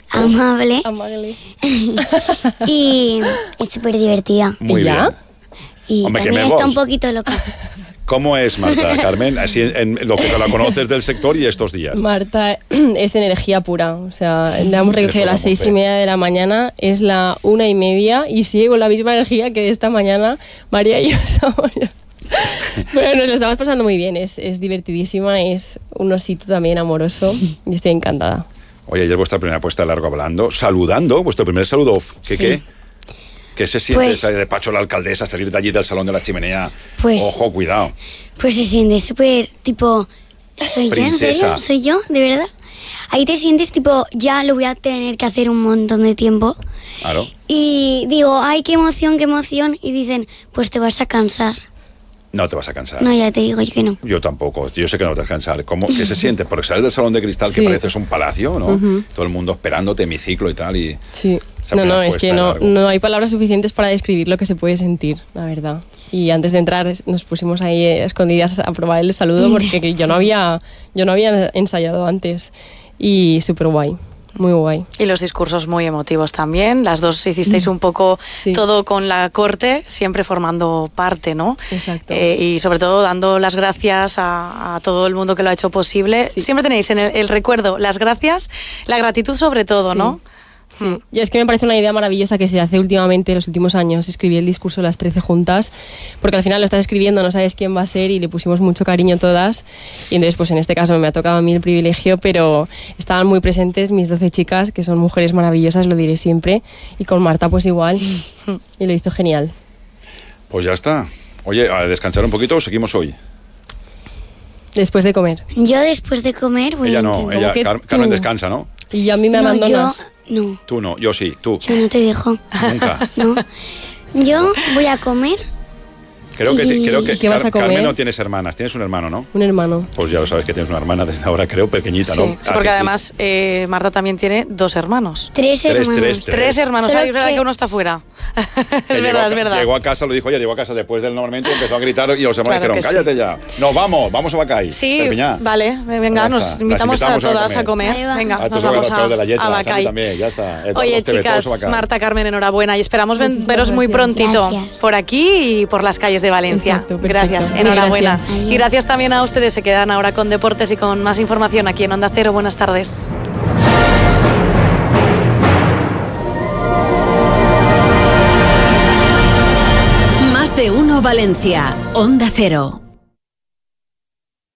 y es súper divertida. Muy bien. Y Hombre, que también me está vos. un poquito loca. ¿Cómo es Marta, Carmen? Así en lo que la conoces del sector y estos días. Marta es energía pura, o sea, le damos reloj Eso a las damos 6:30 de la mañana, es la 1:30 y sigue con la misma energía que de esta mañana. María y yo estamos ya. Bueno, nos lo estamos pasando muy bien, es divertidísima, es un osito también amoroso y estoy encantada. Oye, ayer vuestra primera puesta de largo hablando, saludando, vuestro primer saludo. ¿Qué? ¿Qué se siente Pues- salir de Pacho la alcaldesa, salir de allí del salón de la chimenea? Pues- Ojo, cuidado. Pues se siente súper tipo, ¿soy yo? ¿En Princesa. serio? ¿Soy yo? ¿De verdad? Ahí te sientes tipo, ya lo voy a tener que hacer un montón de tiempo. Claro. Y digo, ay, qué emoción. Y dicen, pues te vas a cansar. No te vas a cansar. No, ya te digo yo que no. Yo tampoco, yo sé que no te vas a cansar. ¿Qué se siente? Porque sales del salón de cristal que Sí. pareces un palacio, ¿no? Ujú. Todo el mundo esperándote, hemiciclo y tal. Y Sí. esa No, primera es puesta que de no, largo. no hay palabras suficientes para describir lo que se puede sentir, la verdad. Y antes de entrar nos pusimos ahí escondidas a probar el saludo porque yo no había ensayado antes. Y súper guay, muy guay. Y los discursos muy emotivos también. Las dos hicisteis un poco todo con la corte, siempre formando parte, ¿no? Exacto. Y sobre todo dando las gracias a todo el mundo que lo ha hecho posible. Siempre tenéis en el recuerdo las gracias, la gratitud sobre todo, Sí. ¿no? Sí, y es que me parece una idea maravillosa que se hace últimamente, en los últimos años, escribir el discurso de las 13 juntas, porque al final lo estás escribiendo, no sabes quién va a ser y le pusimos mucho cariño todas, y entonces pues en este caso me ha tocado a mí el privilegio, pero estaban muy presentes mis 12 chicas, que son mujeres maravillosas, lo diré siempre, y con Marta pues igual, y lo hizo genial. Pues ya está. Oye, a descansar un poquito o seguimos hoy. Después de comer. Yo después de comer voy Ella a no, intentar. ella, Carmen descansa, ¿no? Y a mí me abandonas. No. Tú no, yo sí, tú. Yo no te dejo. Nunca. No. Yo voy a comer. Creo que ¿Y qué vas a comer? Carmen no tienes hermanas, tienes un hermano, ¿no? Un hermano. Pues ya lo sabes que tienes una hermana desde ahora, creo, pequeñita, Sí, ¿no? sí, porque además Marta también tiene 2 hermanos. Tres hermanos. Tres hermanos, Solo es verdad que- que uno está fuera. Que es verdad. Llegó a casa, lo dijo ella, llegó a casa después del normalmente y empezó a gritar y los hermanos Claro dijeron, que cállate ya. Nos vamos a Bacay. Sí, Perpiñá. vale, venga, Ya nos está. invitamos Las a todas a comer. Venga, A nos estos vamos de la Yeta, a Santi Bacay. también, ya está. Oye, chicas, Marta, Carmen, enhorabuena y esperamos veros muy prontito por aquí y por las calles de Valencia. Exacto, perfecto. Gracias, Muy enhorabuena. gracias. Y gracias también a ustedes, se quedan ahora con deportes y con más información aquí en Onda Cero. Buenas tardes. Más de uno Valencia. Onda Cero.